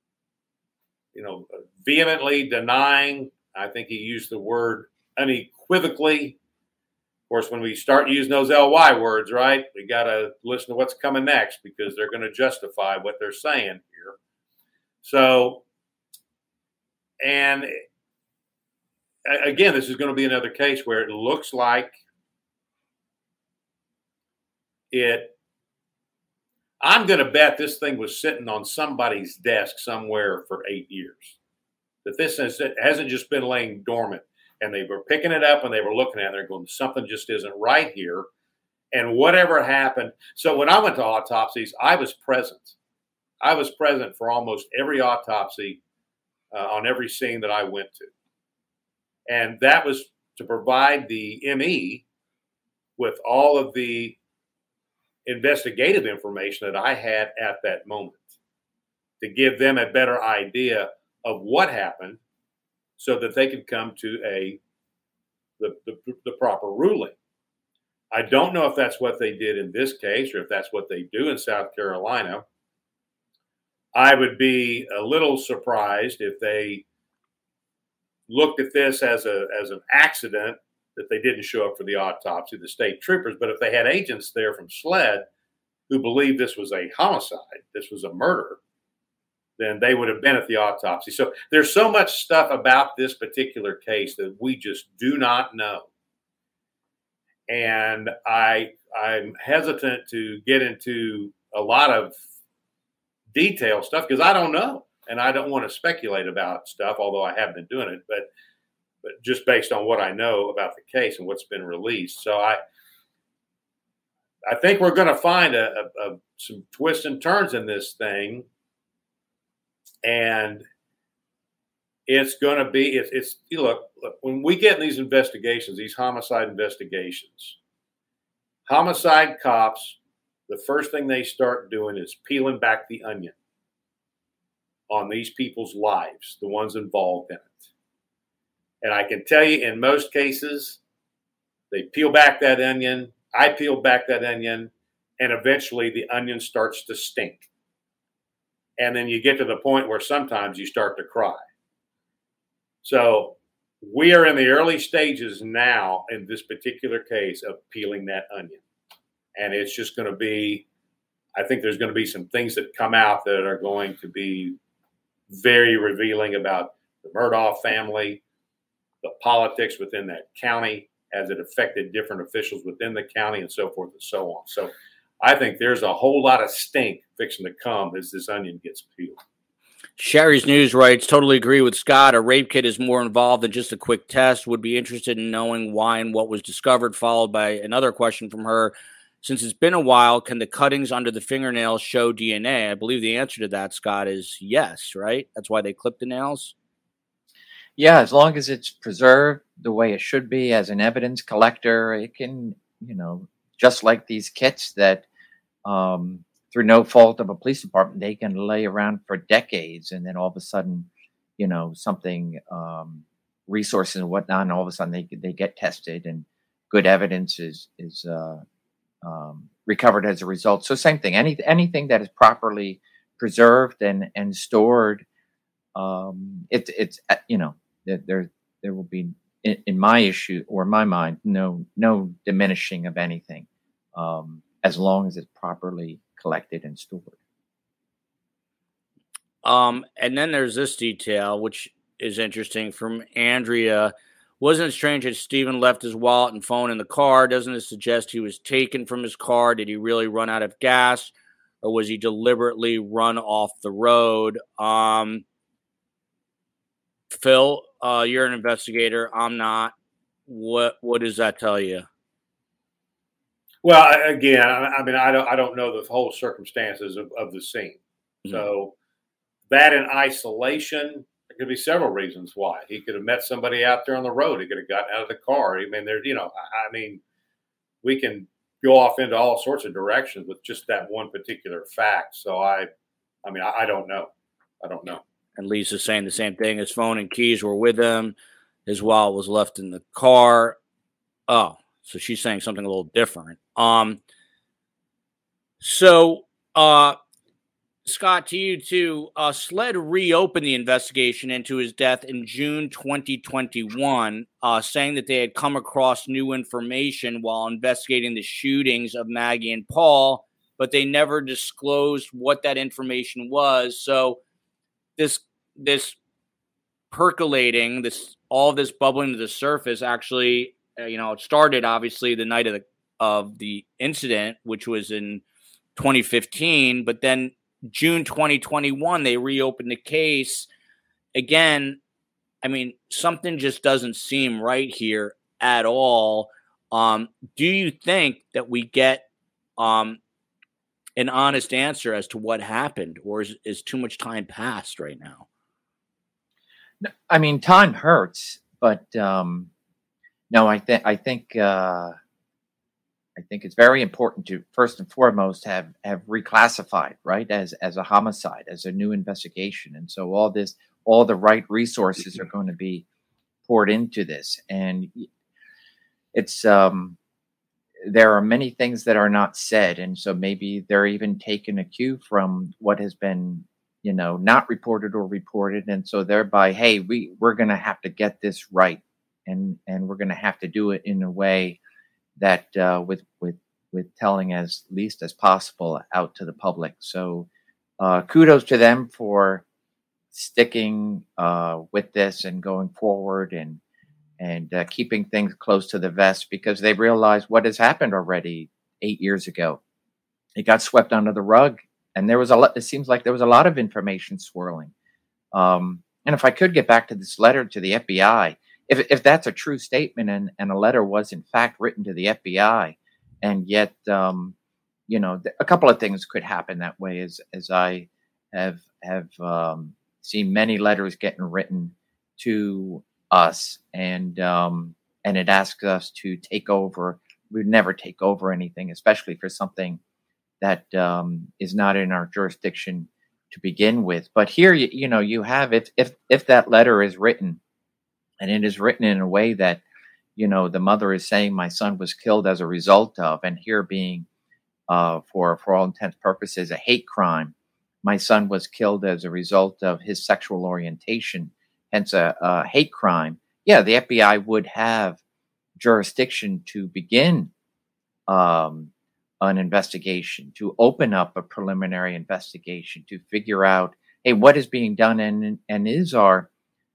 vehemently denying. I think he used the word unequivocally. Of course, when we start using those LY words, right, we got to listen to what's coming next because they're going to justify what they're saying here. So, and again, this is going to be another case where it looks like I'm going to bet this thing was sitting on somebody's desk somewhere for 8 years. That this hasn't just been laying dormant. And they were picking it up and they were looking at it. They're going, something just isn't right here. And whatever happened. So when I went to autopsies, I was present. I was present for almost every autopsy on every scene that I went to. And that was to provide the ME with all of the investigative information that I had at that moment to give them a better idea of what happened so that they could come to the proper ruling. I don't know if that's what they did in this case or if that's what they do in South Carolina. I would be a little surprised if they looked at this as an accident that they didn't show up for the autopsy, the state troopers. But if they had agents there from SLED who believed this was a homicide, this was a murder, then they would have been at the autopsy. So there's so much stuff about this particular case that we just do not know. And I'm hesitant to get into a lot of detailed stuff because I don't know. And I don't want to speculate about stuff, although I have been doing it, but just based on what I know about the case and what's been released. So I think we're going to find some twists and turns in this thing. And it's going to be, look, when we get in these investigations, these homicide investigations, homicide cops, the first thing they start doing is peeling back the onion on these people's lives, the ones involved in it. And I can tell you in most cases, they peel back that onion, I peel back that onion, and eventually the onion starts to stink. And then you get to the point where sometimes you start to cry. So we are in the early stages now in this particular case of peeling that onion. And it's just going to be, I think there's going to be some things that come out that are going to be very revealing about the Murdaugh family, the politics within that county, as it affected different officials within the county and so forth and so on. So I think there's a whole lot of stink fixing to come as this onion gets peeled. Sherry's News writes, totally agree with Scott. A rape kit is more involved than just a quick test. Would be interested in knowing why and what was discovered, followed by another question from her. Since it's been a while, can the cuttings under the fingernails show DNA? I believe the answer to that, Scott, is yes, right? That's why they clip the nails? Yeah, as long as it's preserved the way it should be as an evidence collector, it can, just like these kits that through no fault of a police department, they can lay around for decades, and then all of a sudden, something, resources and whatnot, and all of a sudden they get tested, and good evidence is recovered as a result. So same thing. Anything that is properly preserved and stored, there will be in my issue or my mind no diminishing of anything, as long as it's properly collected and stored. And then there's this detail, which is interesting from Andrea. Wasn't it strange that Stephen left his wallet and phone in the car? Doesn't it suggest he was taken from his car? Did he really run out of gas, or was he deliberately run off the road? Phil, you're an investigator. I'm not. What does that tell you? Well, again, I don't know the whole circumstances of the scene. Mm-hmm. So that in isolation, there could be several reasons why. He could have met somebody out there on the road. He could have gotten out of the car. We can go off into all sorts of directions with just that one particular fact. So I don't know. I don't know. And Lisa's saying the same thing. His phone and keys were with him. His wallet was left in the car. Oh, so she's saying something a little different. Scott, to you too, SLED reopened the investigation into his death in June 2021, saying that they had come across new information while investigating the shootings of Maggie and Paul, but they never disclosed what that information was. So this percolating, all of this bubbling to the surface, actually, it started obviously the night of the incident, which was in 2015, but then June 2021, they reopened the case. Again, something just doesn't seem right here at all. Do you think that we get an honest answer as to what happened, or is too much time passed right now? Time hurts, but no, I think it's very important to first and foremost have reclassified, right, as a homicide, as a new investigation, and so all the right resources are going to be poured into this, and it's there are many things that are not said, and so maybe they're even taking a cue from what has been not reported or reported, and so thereby, hey, we're going to have to get this right, and we're going to have to do it in a way that with telling as least as possible out to the public. So kudos to them for sticking with this and going forward and keeping things close to the vest, because they realized what has happened already 8 years ago. It got swept under the rug, and it seems like there was a lot of information swirling. And if I could get back to this letter to the FBI, if that's a true statement and a letter was in fact written to the FBI, and yet, a couple of things could happen that way, as I have seen many letters getting written to us, and it asks us to take over. We'd never take over anything, especially for something that is not in our jurisdiction to begin with. But here, you have, if that letter is written, and it is written in a way that, the mother is saying my son was killed as a result of, and here being, for all intents and purposes, a hate crime. My son was killed as a result of his sexual orientation, hence a hate crime. Yeah, the FBI would have jurisdiction to begin an investigation, to open up a preliminary investigation, to figure out, hey, what is being done, and is our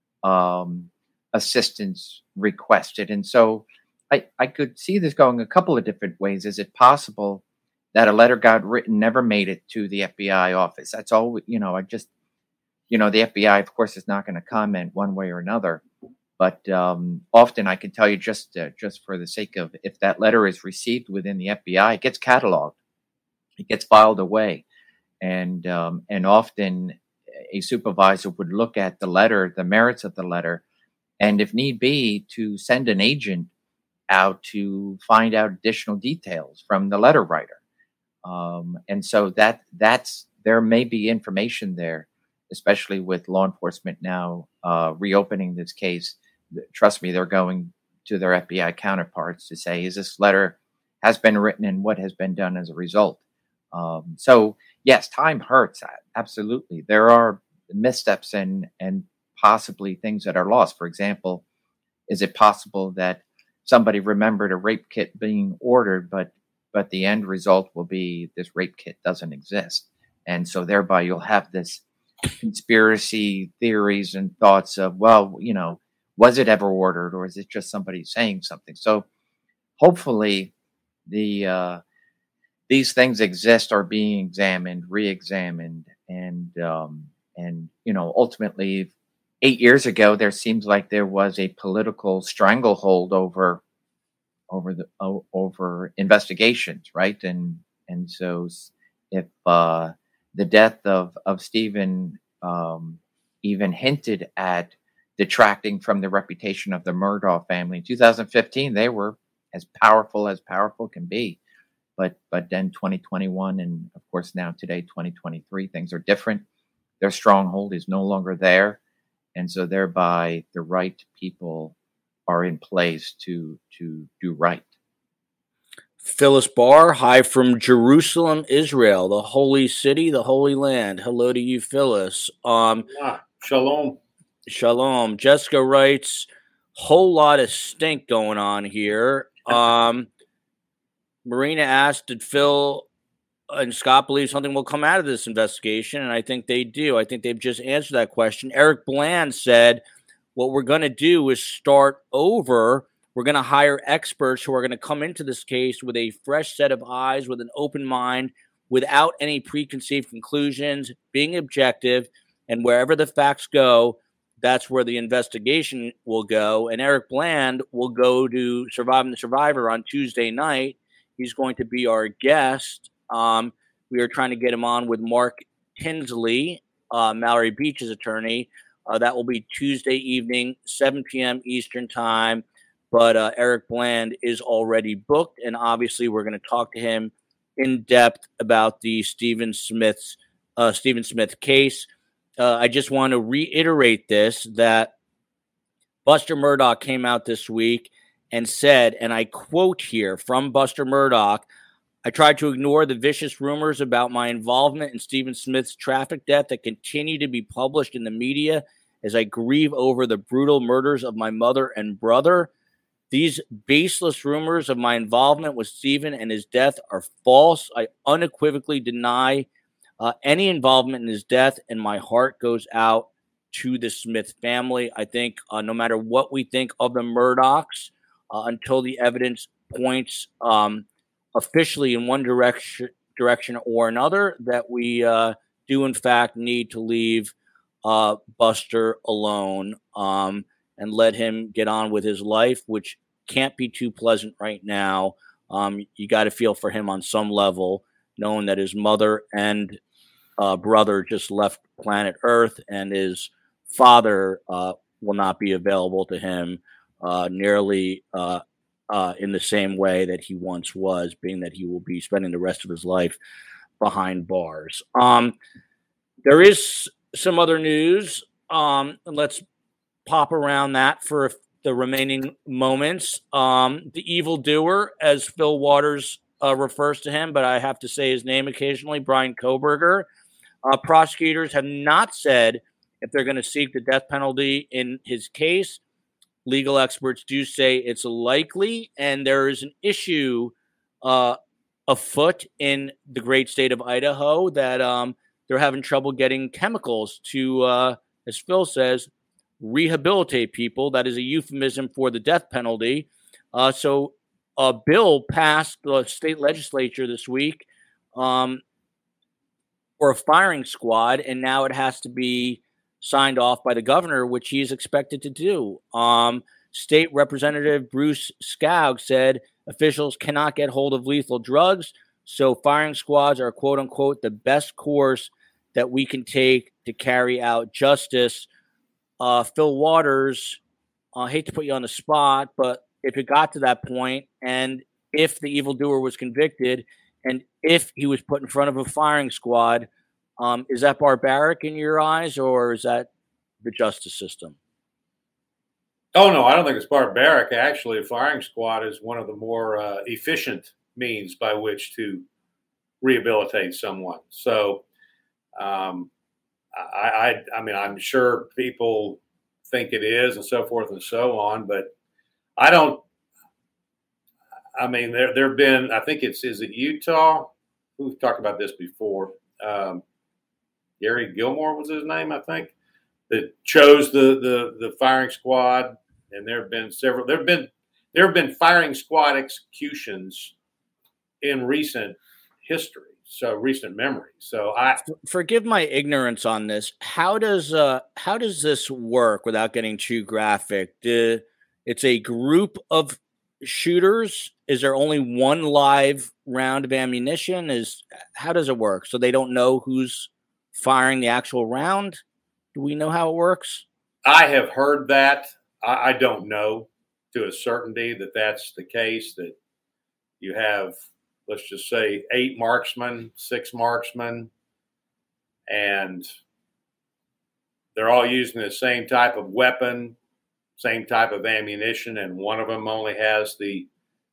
assistance requested. And so I could see this going a couple of different ways. Is it possible that a letter got written, never made it to the FBI office? That's all, the FBI, of course, is not going to comment one way or another. But often I can tell you just for the sake of, if that letter is received within the FBI, it gets cataloged, it gets filed away, and often a supervisor would look at the letter, the merits of the letter, and if need be, to send an agent out to find out additional details from the letter writer. And so that's there may be information there, especially with law enforcement now reopening this case. Trust me, they're going to their FBI counterparts to say, is this letter has been written and what has been done as a result? So yes, time hurts. Absolutely. There are missteps and possibly things that are lost. For example, is it possible that somebody remembered a rape kit being ordered, but the end result will be this rape kit doesn't exist? And so thereby you'll have this conspiracy theories and thoughts of, well, was it ever ordered, or is it just somebody saying something? So hopefully these things exist, are being examined, re-examined, and ultimately 8 years ago, there seems like there was a political stranglehold over investigations, right? And so if the death of Stephen even hinted at detracting from the reputation of the Murdaugh family. In 2015, they were as powerful can be. But then 2021, and of course now today, 2023, things are different. Their stronghold is no longer there. And so thereby the right people are in place to do right. Phyllis Barr, hi from Jerusalem, Israel, the holy city, the holy land. Hello to you, Phyllis. Shalom. Shalom. Jessica writes, whole lot of stink going on here. Marina asked, did Phil and Scott believe something will come out of this investigation? And I think they do. I think they've just answered that question. Eric Bland said, what we're going to do is start over. We're going to hire experts who are going to come into this case with a fresh set of eyes, with an open mind, without any preconceived conclusions, being objective, and wherever the facts go, that's where the investigation will go. And Eric Bland will go to Surviving the Survivor on Tuesday night. He's going to be our guest. We are trying to get him on with Mark Tinsley, Mallory Beach's attorney. That will be Tuesday evening, 7 p.m. Eastern time. But Eric Bland is already booked, and obviously we're going to talk to him in depth about the Stephen Smith case. I just want to reiterate this, that Buster Murdaugh came out this week and said, and I quote here from Buster Murdaugh, I tried to ignore the vicious rumors about my involvement in Stephen Smith's traffic death that continue to be published in the media as I grieve over the brutal murders of my mother and brother. These baseless rumors of my involvement with Stephen and his death are false. I unequivocally deny any involvement in his death, and my heart goes out to the Smith family. I think no matter what we think of the Murdaughs, until the evidence points officially in one direction or another, that we do in fact need to leave Buster alone and let him get on with his life, which can't be too pleasant right now. You got to feel for him on some level, knowing that his mother and brother just left planet Earth, and his father will not be available to him nearly in the same way that he once was, being that he will be spending the rest of his life behind bars. There is some other news. Let's pop around that for the remaining moments. The evildoer, as Phil Waters refers to him, but I have to say his name occasionally, Bryan Kohberger. Prosecutors have not said if they're going to seek the death penalty in his case. Legal experts do say it's likely, and there is an issue afoot in the great state of Idaho that they're having trouble getting chemicals to, as Phil says, rehabilitate people. That is a euphemism for the death penalty. So a bill passed the state legislature this week for a firing squad, and now it has to be signed off by the governor, which he is expected to do. State Representative Bruce Skaug said officials cannot get hold of lethal drugs, so firing squads are, quote unquote, the best course that we can take to carry out justice. Phil Waters, I hate to put you on the spot, but if it got to that point, and if the evildoer was convicted, and if he was put in front of a firing squad, is that barbaric in your eyes, or is that the justice system? Oh, no, I don't think it's barbaric. Actually, a firing squad is one of the more efficient means by which to rehabilitate someone. So, I mean, I'm sure people think it is and so forth and so on, but I don't. I mean, there have been, I think is it Utah? We've talked about this before. Gary Gilmore was his name, I think, that chose the firing squad. And there have been several. There have been firing squad executions in recent history, so recent memory. So forgive my ignorance on this. How does this work without getting too graphic? It's a group of shooters. Is there only one live round of ammunition? How does it work? So they don't know who's firing the actual round? Do we know how it works? I have heard that. I don't know to a certainty that that's the case, that you have, let's just say, 8 marksmen, 6 marksmen, and they're all using the same type of weapon, same type of ammunition, and one of them only has the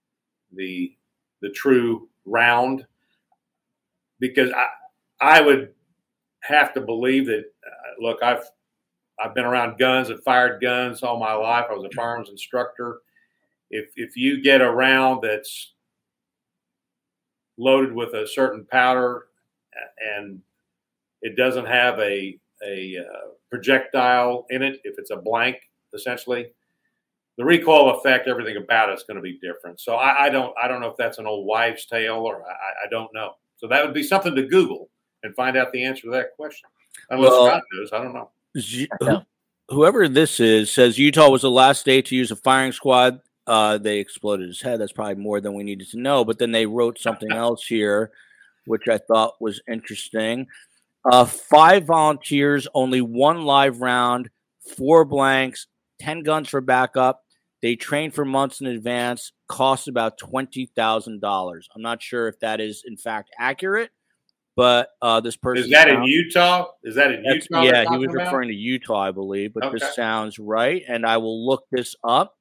true round. Because I would have to believe that, look, I've been around guns and fired guns all my life. I was a firearms instructor. If you get a round that's loaded with a certain powder and it doesn't have a projectile in it, if it's a blank, essentially, the recoil effect, everything about it's going to be different. So I don't know if that's an old wives' tale, or I don't know. So that would be something to Google and find out the answer to that question. Unless Scott knows, I don't know. Whoever this is says Utah was the last state to use a firing squad. They exploded his head. That's probably more than we needed to know. But then they wrote something else here, which I thought was interesting. 5 volunteers, only 1 live round, 4 blanks, 10 guns for backup. They trained for months in advance, cost about $20,000. I'm not sure if that is in fact accurate. But this person is that in Utah? Is that in Utah? Yeah, he was referring to Utah, I believe. But This sounds right, and I will look this up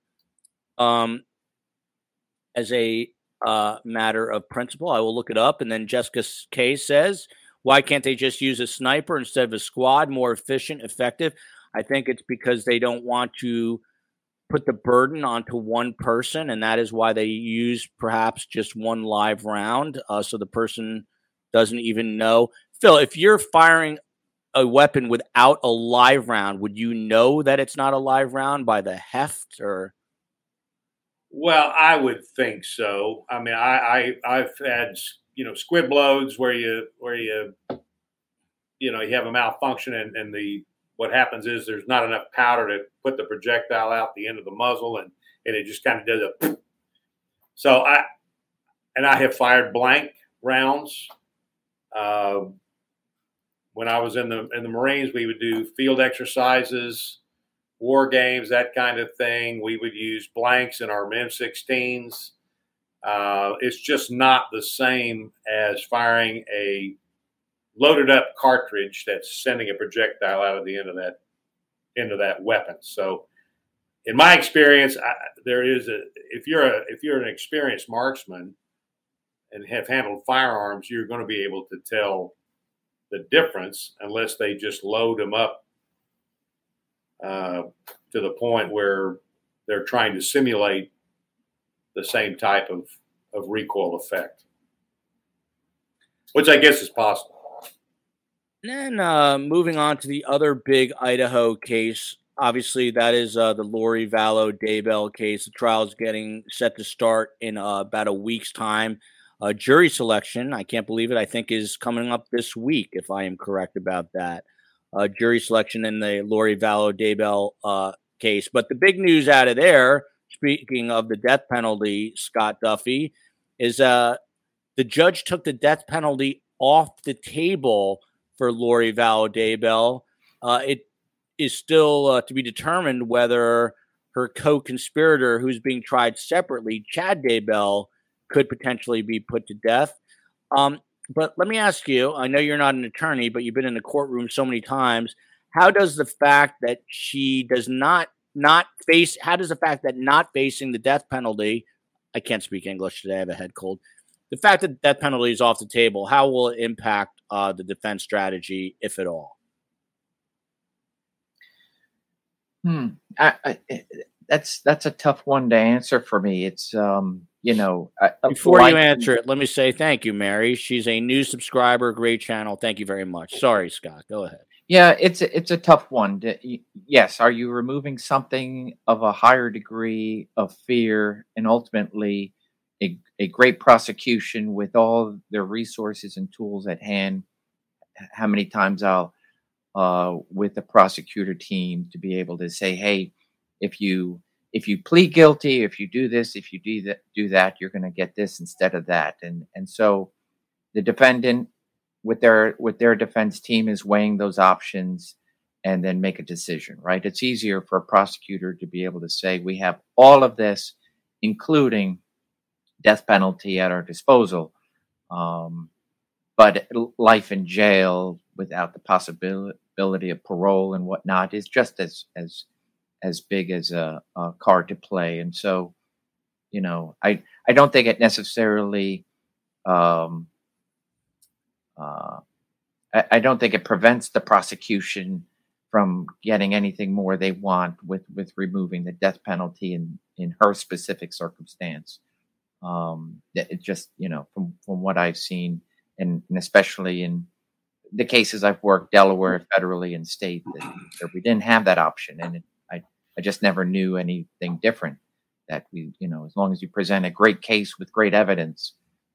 as a matter of principle. I will look it up, and then Jessica K says, "Why can't they just use a sniper instead of a squad? More efficient, effective." I think it's because they don't want to put the burden onto one person, and that is why they use perhaps just 1 live round, so the person doesn't even know. Phil, if you're firing a weapon without a live round, would you know that it's not a live round by the heft? Or? Well, I would think so. I mean, I've had squib loads where you have a malfunction, and what happens is there's not enough powder to put the projectile out the end of the muzzle, and it just kind of does a. So I have fired blank rounds. When I was in the Marines, we would do field exercises, war games, that kind of thing. We would use blanks in our M16s. It's just not the same as firing a loaded up cartridge that's sending a projectile out of the end of that weapon. So, in my experience, if you're an experienced marksman and have handled firearms, you're going to be able to tell the difference, unless they just load them up to the point where they're trying to simulate the same type of recoil effect, which I guess is possible. And then moving on to the other big Idaho case, obviously that is the Lori Vallow Daybell case. The trial is getting set to start in about a week's time. Jury selection, I can't believe it, I think is coming up this week, if I am correct about that. jury selection in the Lori Vallow Daybell case. But the big news out of there, speaking of the death penalty, Scott Duffy, is the judge took the death penalty off the table for Lori Vallow Daybell. It is still to be determined whether her co-conspirator, who's being tried separately, Chad Daybell, could potentially be put to death. But let me ask you, I know you're not an attorney, but you've been in the courtroom so many times. How does the fact that she does not facing the death penalty, I can't speak English today, I have a head cold. The fact that the death penalty is off the table, how will it impact the defense strategy, if at all? That's a tough one to answer for me. It's before you answer it, let me say thank you, Mary. She's a new subscriber, great channel. Thank you very much. Sorry, Scott. Go ahead. Yeah, it's a tough one. Yes, are you removing something of a higher degree of fear and ultimately a great prosecution with all their resources and tools at hand? How many times I'll with the prosecutor team to be able to say, hey, if you plead guilty, if you do this, if you do that, you're going to get this instead of that. And so the defendant with their defense team is weighing those options and then make a decision, right? It's easier for a prosecutor to be able to say, we have all of this, including death penalty at our disposal. But life in jail without the possibility of parole and whatnot is just as big as a card to play. And so, I don't think it necessarily, I don't think it prevents the prosecution from getting anything more they want with removing the death penalty in her specific circumstance. It just, from what I've seen, and especially in the cases I've worked, Delaware, federally, and state, that we didn't have that option. And I just never knew anything different, that we, as long as you present a great case with great evidence,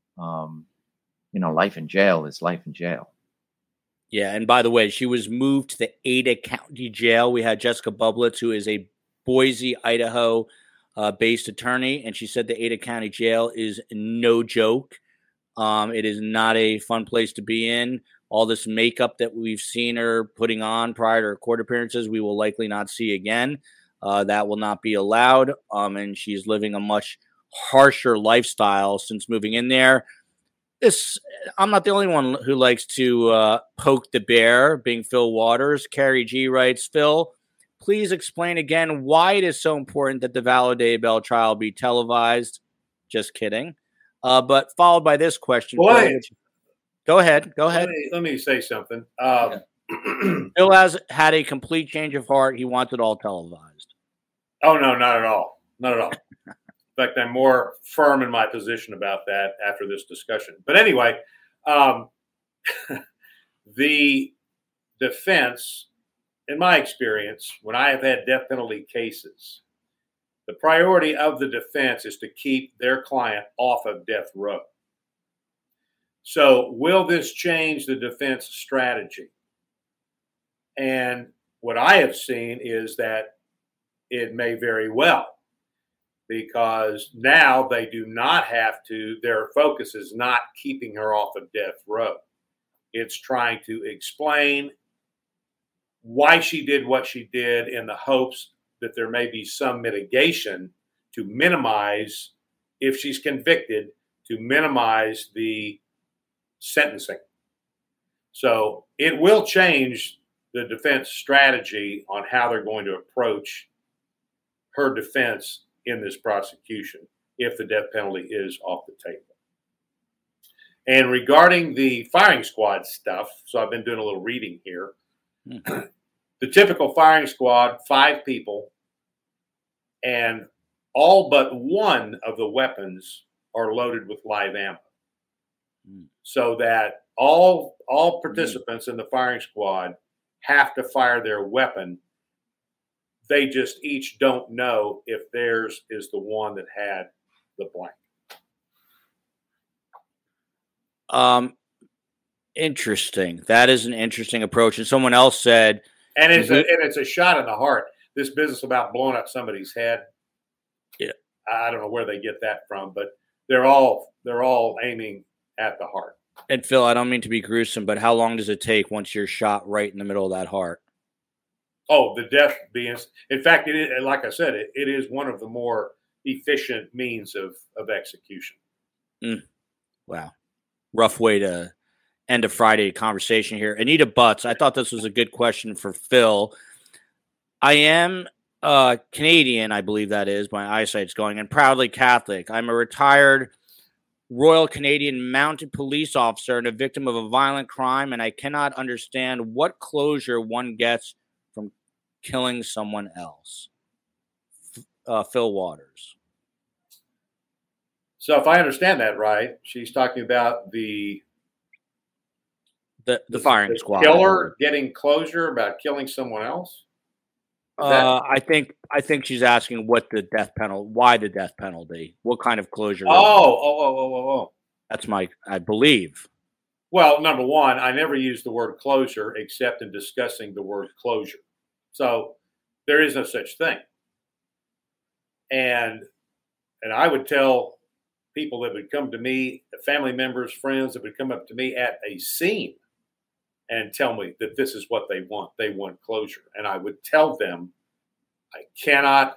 life in jail is life in jail. Yeah. And by the way, she was moved to the Ada County Jail. We had Jessica Bublitz, who is a Boise, Idaho based attorney. And she said the Ada County Jail is no joke. It is not a fun place to be in. All this makeup that we've seen her putting on prior to her court appearances, we will likely not see again. That will not be allowed. And she's living a much harsher lifestyle since moving in there. I'm not the only one who likes to poke the bear, being Phil Waters. Carrie G writes, Phil, please explain again why it is so important that the Vallow Daybell trial be televised. Just kidding. But followed by this question. Well, Go ahead. Let me say something. Phil has had a complete change of heart. He wants it all televised. Oh, no, not at all. Not at all. In fact, I'm more firm in my position about that after this discussion. But anyway, the defense, in my experience, when I have had death penalty cases, the priority of the defense is to keep their client off of death row. So will this change the defense strategy? And what I have seen is that it may very well, because now they do not have to, their focus is not keeping her off of death row. It's trying to explain why she did what she did in the hopes that there may be some mitigation to minimize, if she's convicted, to minimize the sentencing. So it will change the defense strategy on how they're going to approach her defense in this prosecution if the death penalty is off the table. And regarding the firing squad stuff, so I've been doing a little reading here. The typical firing squad, 5 people, and all but one of the weapons are loaded with live ammo. So that all participants in the firing squad have to fire their weapon. They just each don't know if theirs is the one that had the blank. Interesting. That is an interesting approach. And someone else said, and it's a shot in the heart. This business about blowing up somebody's head. Yeah, I don't know where they get that from, but they're all aiming at the heart. And Phil, I don't mean to be gruesome, but how long does it take once you're shot right in the middle of that heart? Oh, the death being, in fact, it is, like I said, it is one of the more efficient means of execution. Wow. Rough way to end a Friday conversation here. Anita Butts, I thought this was a good question for Phil. I am Canadian, I believe that is. My eyesight's going, and proudly Catholic. I'm a retired Royal Canadian Mounted Police officer and a victim of a violent crime, and I cannot understand what closure one gets from killing someone else. Phil Waters. So if I understand that right, she's talking about the firing squad. Killer getting closure about killing someone else? I think she's asking why the death penalty? What kind of closure? Oh. That's I believe. Well, number one, I never use the word closure except in discussing the word closure. So there is no such thing. And I would tell people that would come to me, family members, friends that would come up to me at a scene and tell me that this is what they want. They want closure. And I would tell them, I cannot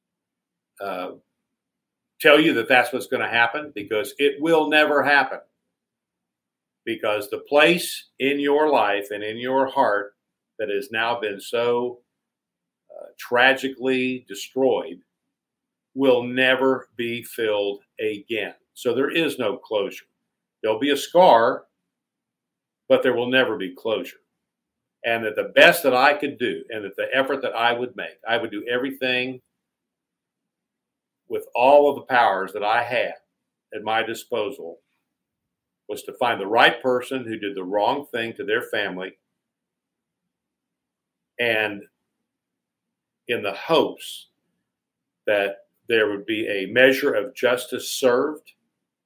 tell you that that's what's going to happen, because it will never happen. Because the place in your life and in your heart that has now been so tragically destroyed will never be filled again. So there is no closure. There'll be a scar, but there will never be closure. And that the best that I could do, and that the effort that I would make, I would do everything with all of the powers that I had at my disposal, was to find the right person who did the wrong thing to their family, and in the hopes that there would be a measure of justice served,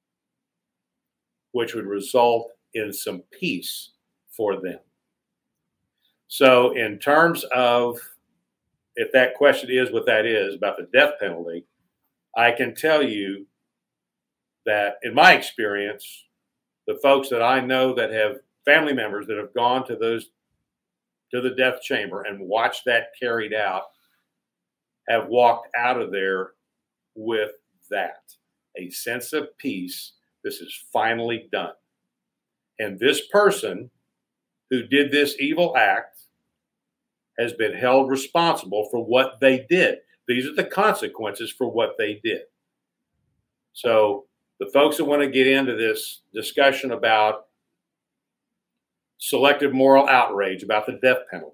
which would result in some peace for them. So in terms of, if that question is what that is about the death penalty, I can tell you that in my experience, the folks that I know that have family members that have gone to the death chamber and watched that carried out have walked out of there with that, a sense of peace. This is finally done. And this person who did this evil act has been held responsible for what they did. These are the consequences for what they did. So the folks that want to get into this discussion about selective moral outrage, about the death penalty,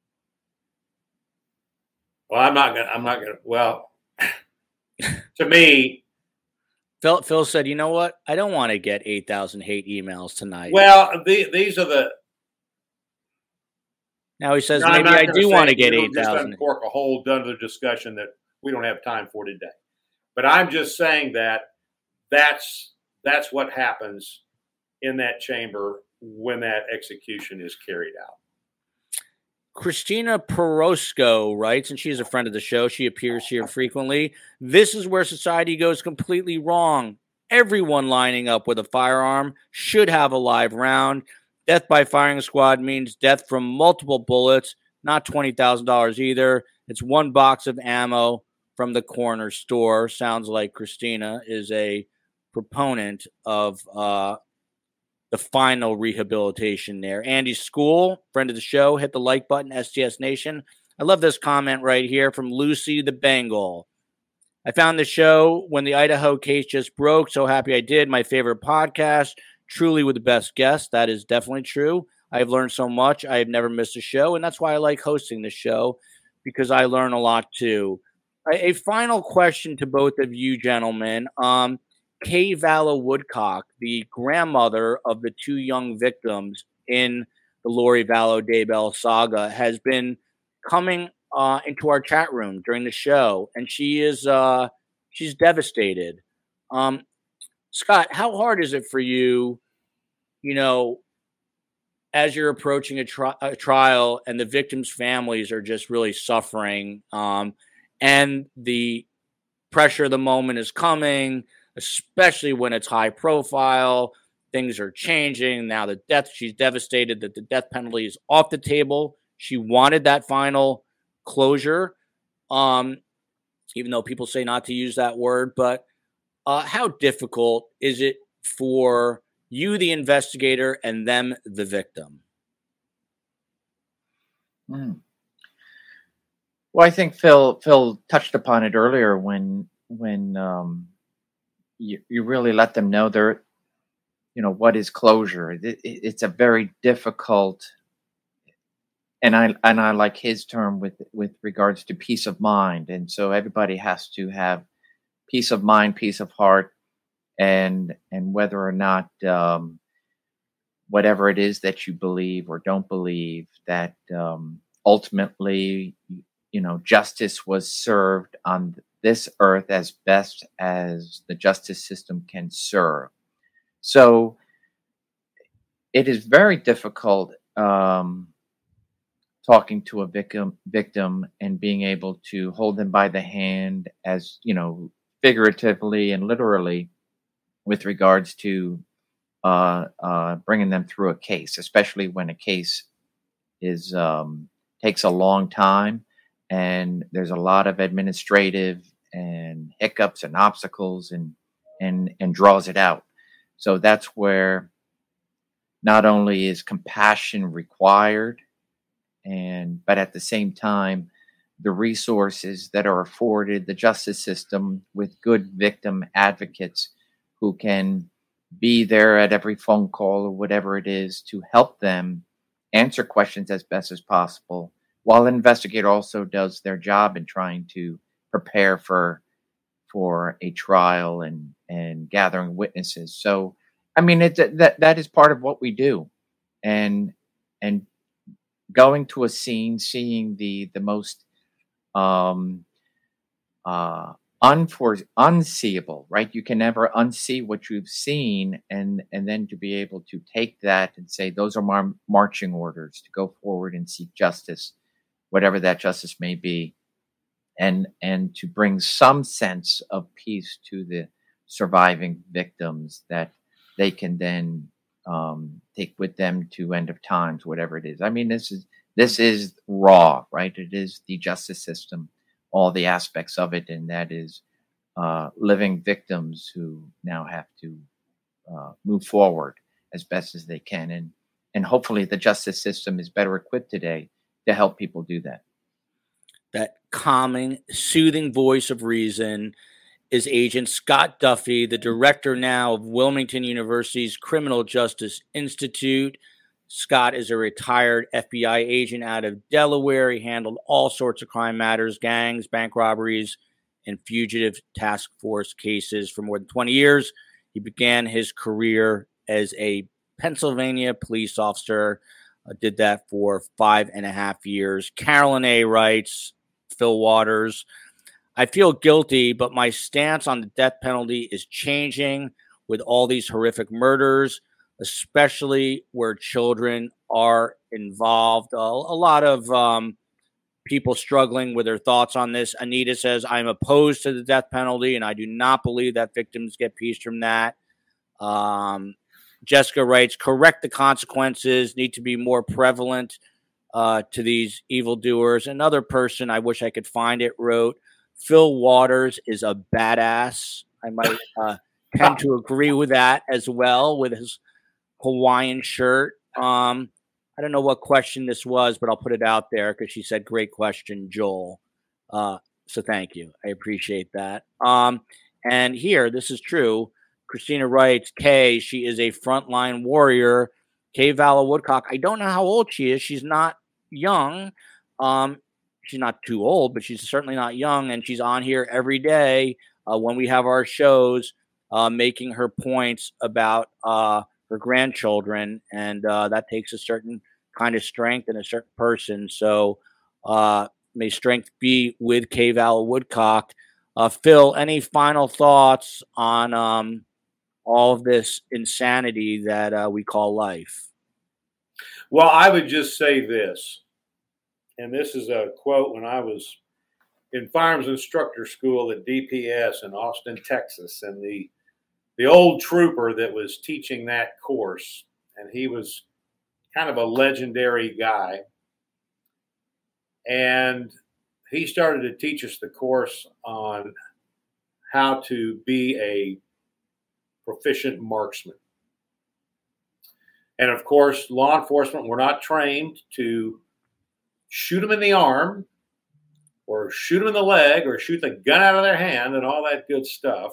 well, I'm not gonna. Well, to me, Phil said, "You know what? I don't want to get 8,000 hate emails tonight." Well, these are the. Now he says, no, maybe I do want to get 8,000. Just uncork a whole other discussion that we don't have time for today. But I'm just saying that that's what happens in that chamber when that execution is carried out. Christina Perosco writes, and she's a friend of the show. She appears here frequently. This is where society goes completely wrong. Everyone lining up with a firearm should have a live round. Death by firing squad means death from multiple bullets, not $20,000 either. It's one box of ammo from the corner store. Sounds like Christina is a proponent of the final rehabilitation there. Andy School, friend of the show, hit the like button, STS Nation. I love this comment right here from Lucy the Bengal. I found the show when the Idaho case just broke. So happy I did. My favorite podcast. Truly with the best guests. That is definitely true. I've learned so much. I have never missed a show, and that's why I like hosting the show, because I learn a lot too. A final question to both of you gentlemen. Kay Vallow Woodcock, the grandmother of the two young victims in the Lori Vallow Daybell saga, has been coming into our chat room during the show, and she's devastated. Scott, how hard is it for you, as you're approaching a trial and the victims' families are just really suffering, and the pressure of the moment is coming, especially when it's high profile, things are changing. Now she's devastated that the death penalty is off the table. She wanted that final closure, even though people say not to use that word. But how difficult is it for you, the investigator, and them, the victim? Well, I think Phil touched upon it earlier when you really let them know what is closure. It's a very difficult, and I like his term with regards to peace of mind, and so everybody has to have peace of mind, peace of heart, and whether or not whatever it is that you believe or don't believe, that ultimately, justice was served on this earth as best as the justice system can serve. So it is very difficult talking to a victim and being able to hold them by the hand, as figuratively and literally, with regards to bringing them through a case, especially when a case is takes a long time and there's a lot of administrative and hiccups and obstacles and draws it out. So that's where not only is compassion required, but at the same time, the resources that are afforded the justice system with good victim advocates who can be there at every phone call or whatever it is to help them answer questions as best as possible, while an investigator also does their job in trying to prepare for a trial and gathering witnesses. So, I mean, that is part of what we do, and going to a scene, seeing the most unseeable, right? You can never unsee what you've seen, and then to be able to take that and say, those are marching orders to go forward and seek justice, whatever that justice may be, and to bring some sense of peace to the surviving victims that they can then take with them to end of times, whatever it is. I mean, this is raw, right? It is the justice system, all the aspects of it, and that is living victims who now have to move forward as best as they can, and hopefully the justice system is better equipped today to help people do that. That calming, soothing voice of reason is Agent Scott Duffy, the director now of Wilmington University's Criminal Justice Institute. Scott is a retired FBI agent out of Delaware. He handled all sorts of crime matters, gangs, bank robberies, and fugitive task force cases for more than 20 years. He began his career as a Pennsylvania police officer, did that for 5.5 years. Carolyn A. writes, Phil Waters, I feel guilty, but my stance on the death penalty is changing with all these horrific murders, especially where children are involved. A lot of people struggling with their thoughts on this. Anita says, I'm opposed to the death penalty, and I do not believe that victims get peace from that. Jessica writes, correct the consequences, need to be more prevalent to these evildoers. Another person, I wish I could find it, wrote, Phil Waters is a badass. I might tend to agree with that as well, with his Hawaiian shirt. I don't know what question this was, but I'll put it out there because she said, great question, Joel. So thank you. I appreciate that. And here, this is true. Christina writes, Kay, she is a frontline warrior. Kay Vala Woodcock, I don't know how old she is. She's not young. She's not too old, but she's certainly not young. And she's on here every day when we have our shows, making her points about her grandchildren. And that takes a certain kind of strength and a certain person. So may strength be with Kay Vala Woodcock. Phil, any final thoughts on all of this insanity that we call life? Well, I would just say this, and this is a quote when I was in firearms instructor school at DPS in Austin, Texas, and the old trooper that was teaching that course, and he was kind of a legendary guy, and he started to teach us the course on how to be a proficient marksman. And of course, law enforcement were not trained to shoot them in the arm or shoot them in the leg or shoot the gun out of their hand and all that good stuff.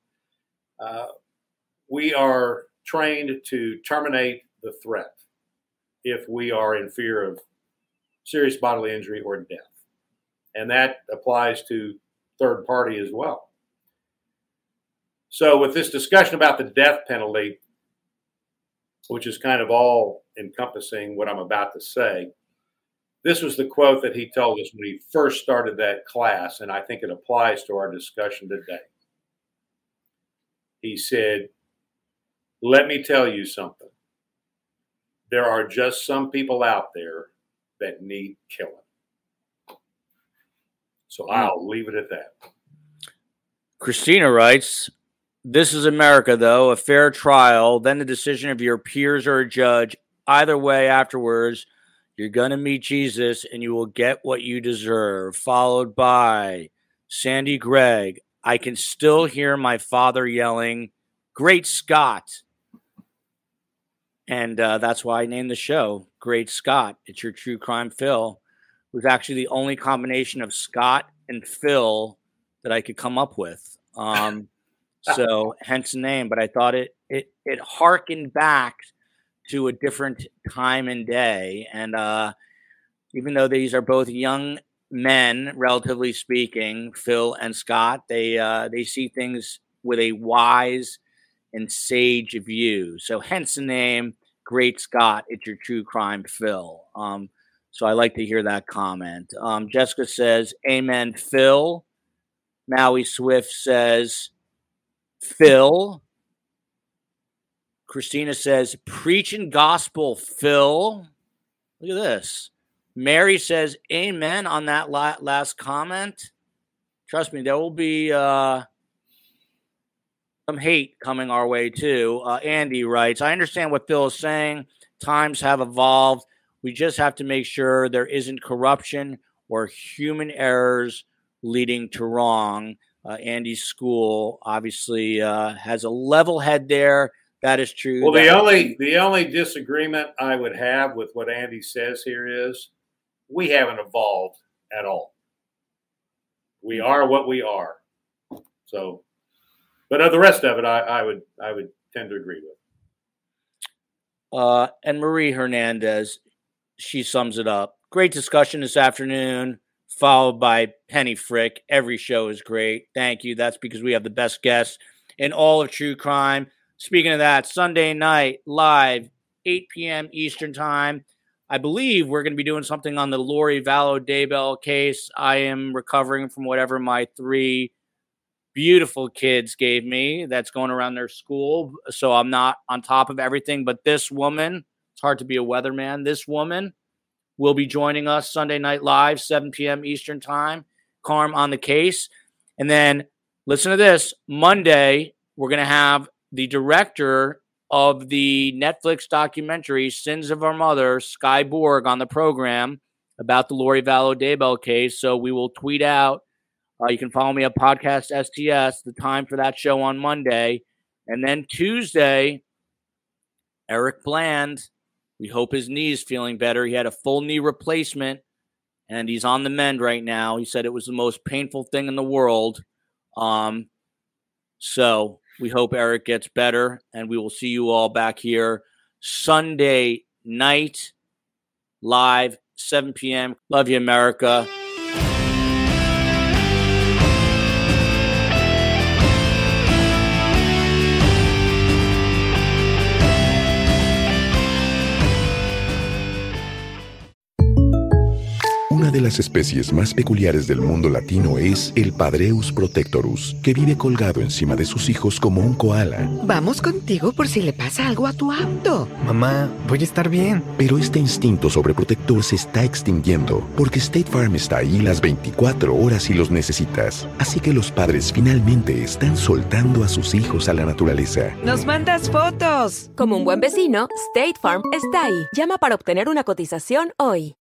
We are trained to terminate the threat if we are in fear of serious bodily injury or death. And that applies to third party as well. So with this discussion about the death penalty, which is kind of all encompassing what I'm about to say, this was the quote that he told us when he first started that class, and I think it applies to our discussion today. He said, "Let me tell you something. There are just some people out there that need killing." So I'll leave it at that. Christina writes, "This is America, though. A fair trial, then the decision of your peers or a judge. Either way, afterwards, you're going to meet Jesus and you will get what you deserve." Followed by Sandy Gregg, "I can still hear my father yelling, 'Great Scott.'" And that's why I named the show Great Scott. It's your true crime Phil. It was actually the only combination of Scott and Phil that I could come up with. So hence the name, but I thought it harkened back to a different time and day. And even though these are both young men, relatively speaking, Phil and Scott, they see things with a wise and sage view. So hence the name Great Scott. It's your true crime Phil. So I like to hear that comment. Jessica says, "Amen, Phil." Maui Swift says, "Phil." Christina says, "Preaching gospel, Phil." Look at this. Mary says, "Amen" on that last comment. Trust me, there will be some hate coming our way too. Andy writes, "I understand what Phil is saying. Times have evolved. We just have to make sure there isn't corruption or human errors leading to wrong." Andy's school obviously has a level head there. That is true. Well, the only disagreement I would have with what Andy says here is we haven't evolved at all. We are what we are. So, but the rest of it, I would tend to agree with. And Marie Hernandez, she sums it up. "Great discussion this afternoon," followed by Penny Frick. "Every show is great. Thank you. That's because we have the best guests in all of true crime." Speaking of that, Sunday night, live, 8 p.m. Eastern time. I believe we're going to be doing something on the Lori Vallow Daybell case. I am recovering from whatever my 3 beautiful kids gave me that's going around their school. So I'm not on top of everything. But this woman, it's hard to be a weatherman. This woman will be joining us Sunday night live, 7 p.m. Eastern time. Carm on the case. And then listen to this. Monday, we're going to have the director of the Netflix documentary, Sins of Our Mother, Sky Borg, on the program about the Lori Vallow Daybell case. So we will tweet out. You can follow me at Podcast STS, the time for that show on Monday. And then Tuesday, Eric Bland. We hope his knee is feeling better. He had a full knee replacement, and he's on the mend right now. He said it was the most painful thing in the world. So we hope Eric gets better, and we will see you all back here Sunday night, live, 7 p.m. Love you, America. Una de las especies más peculiares del mundo latino es el Padreus protectorus, que vive colgado encima de sus hijos como un koala. Vamos contigo por si le pasa algo a tu auto. Mamá, voy a estar bien. Pero este instinto sobreprotector se está extinguiendo porque State Farm está ahí las 24 horas si los necesitas. Así que los padres finalmente están soltando a sus hijos a la naturaleza. ¡Nos mandas fotos! Como un buen vecino, State Farm está ahí. Llama para obtener una cotización hoy.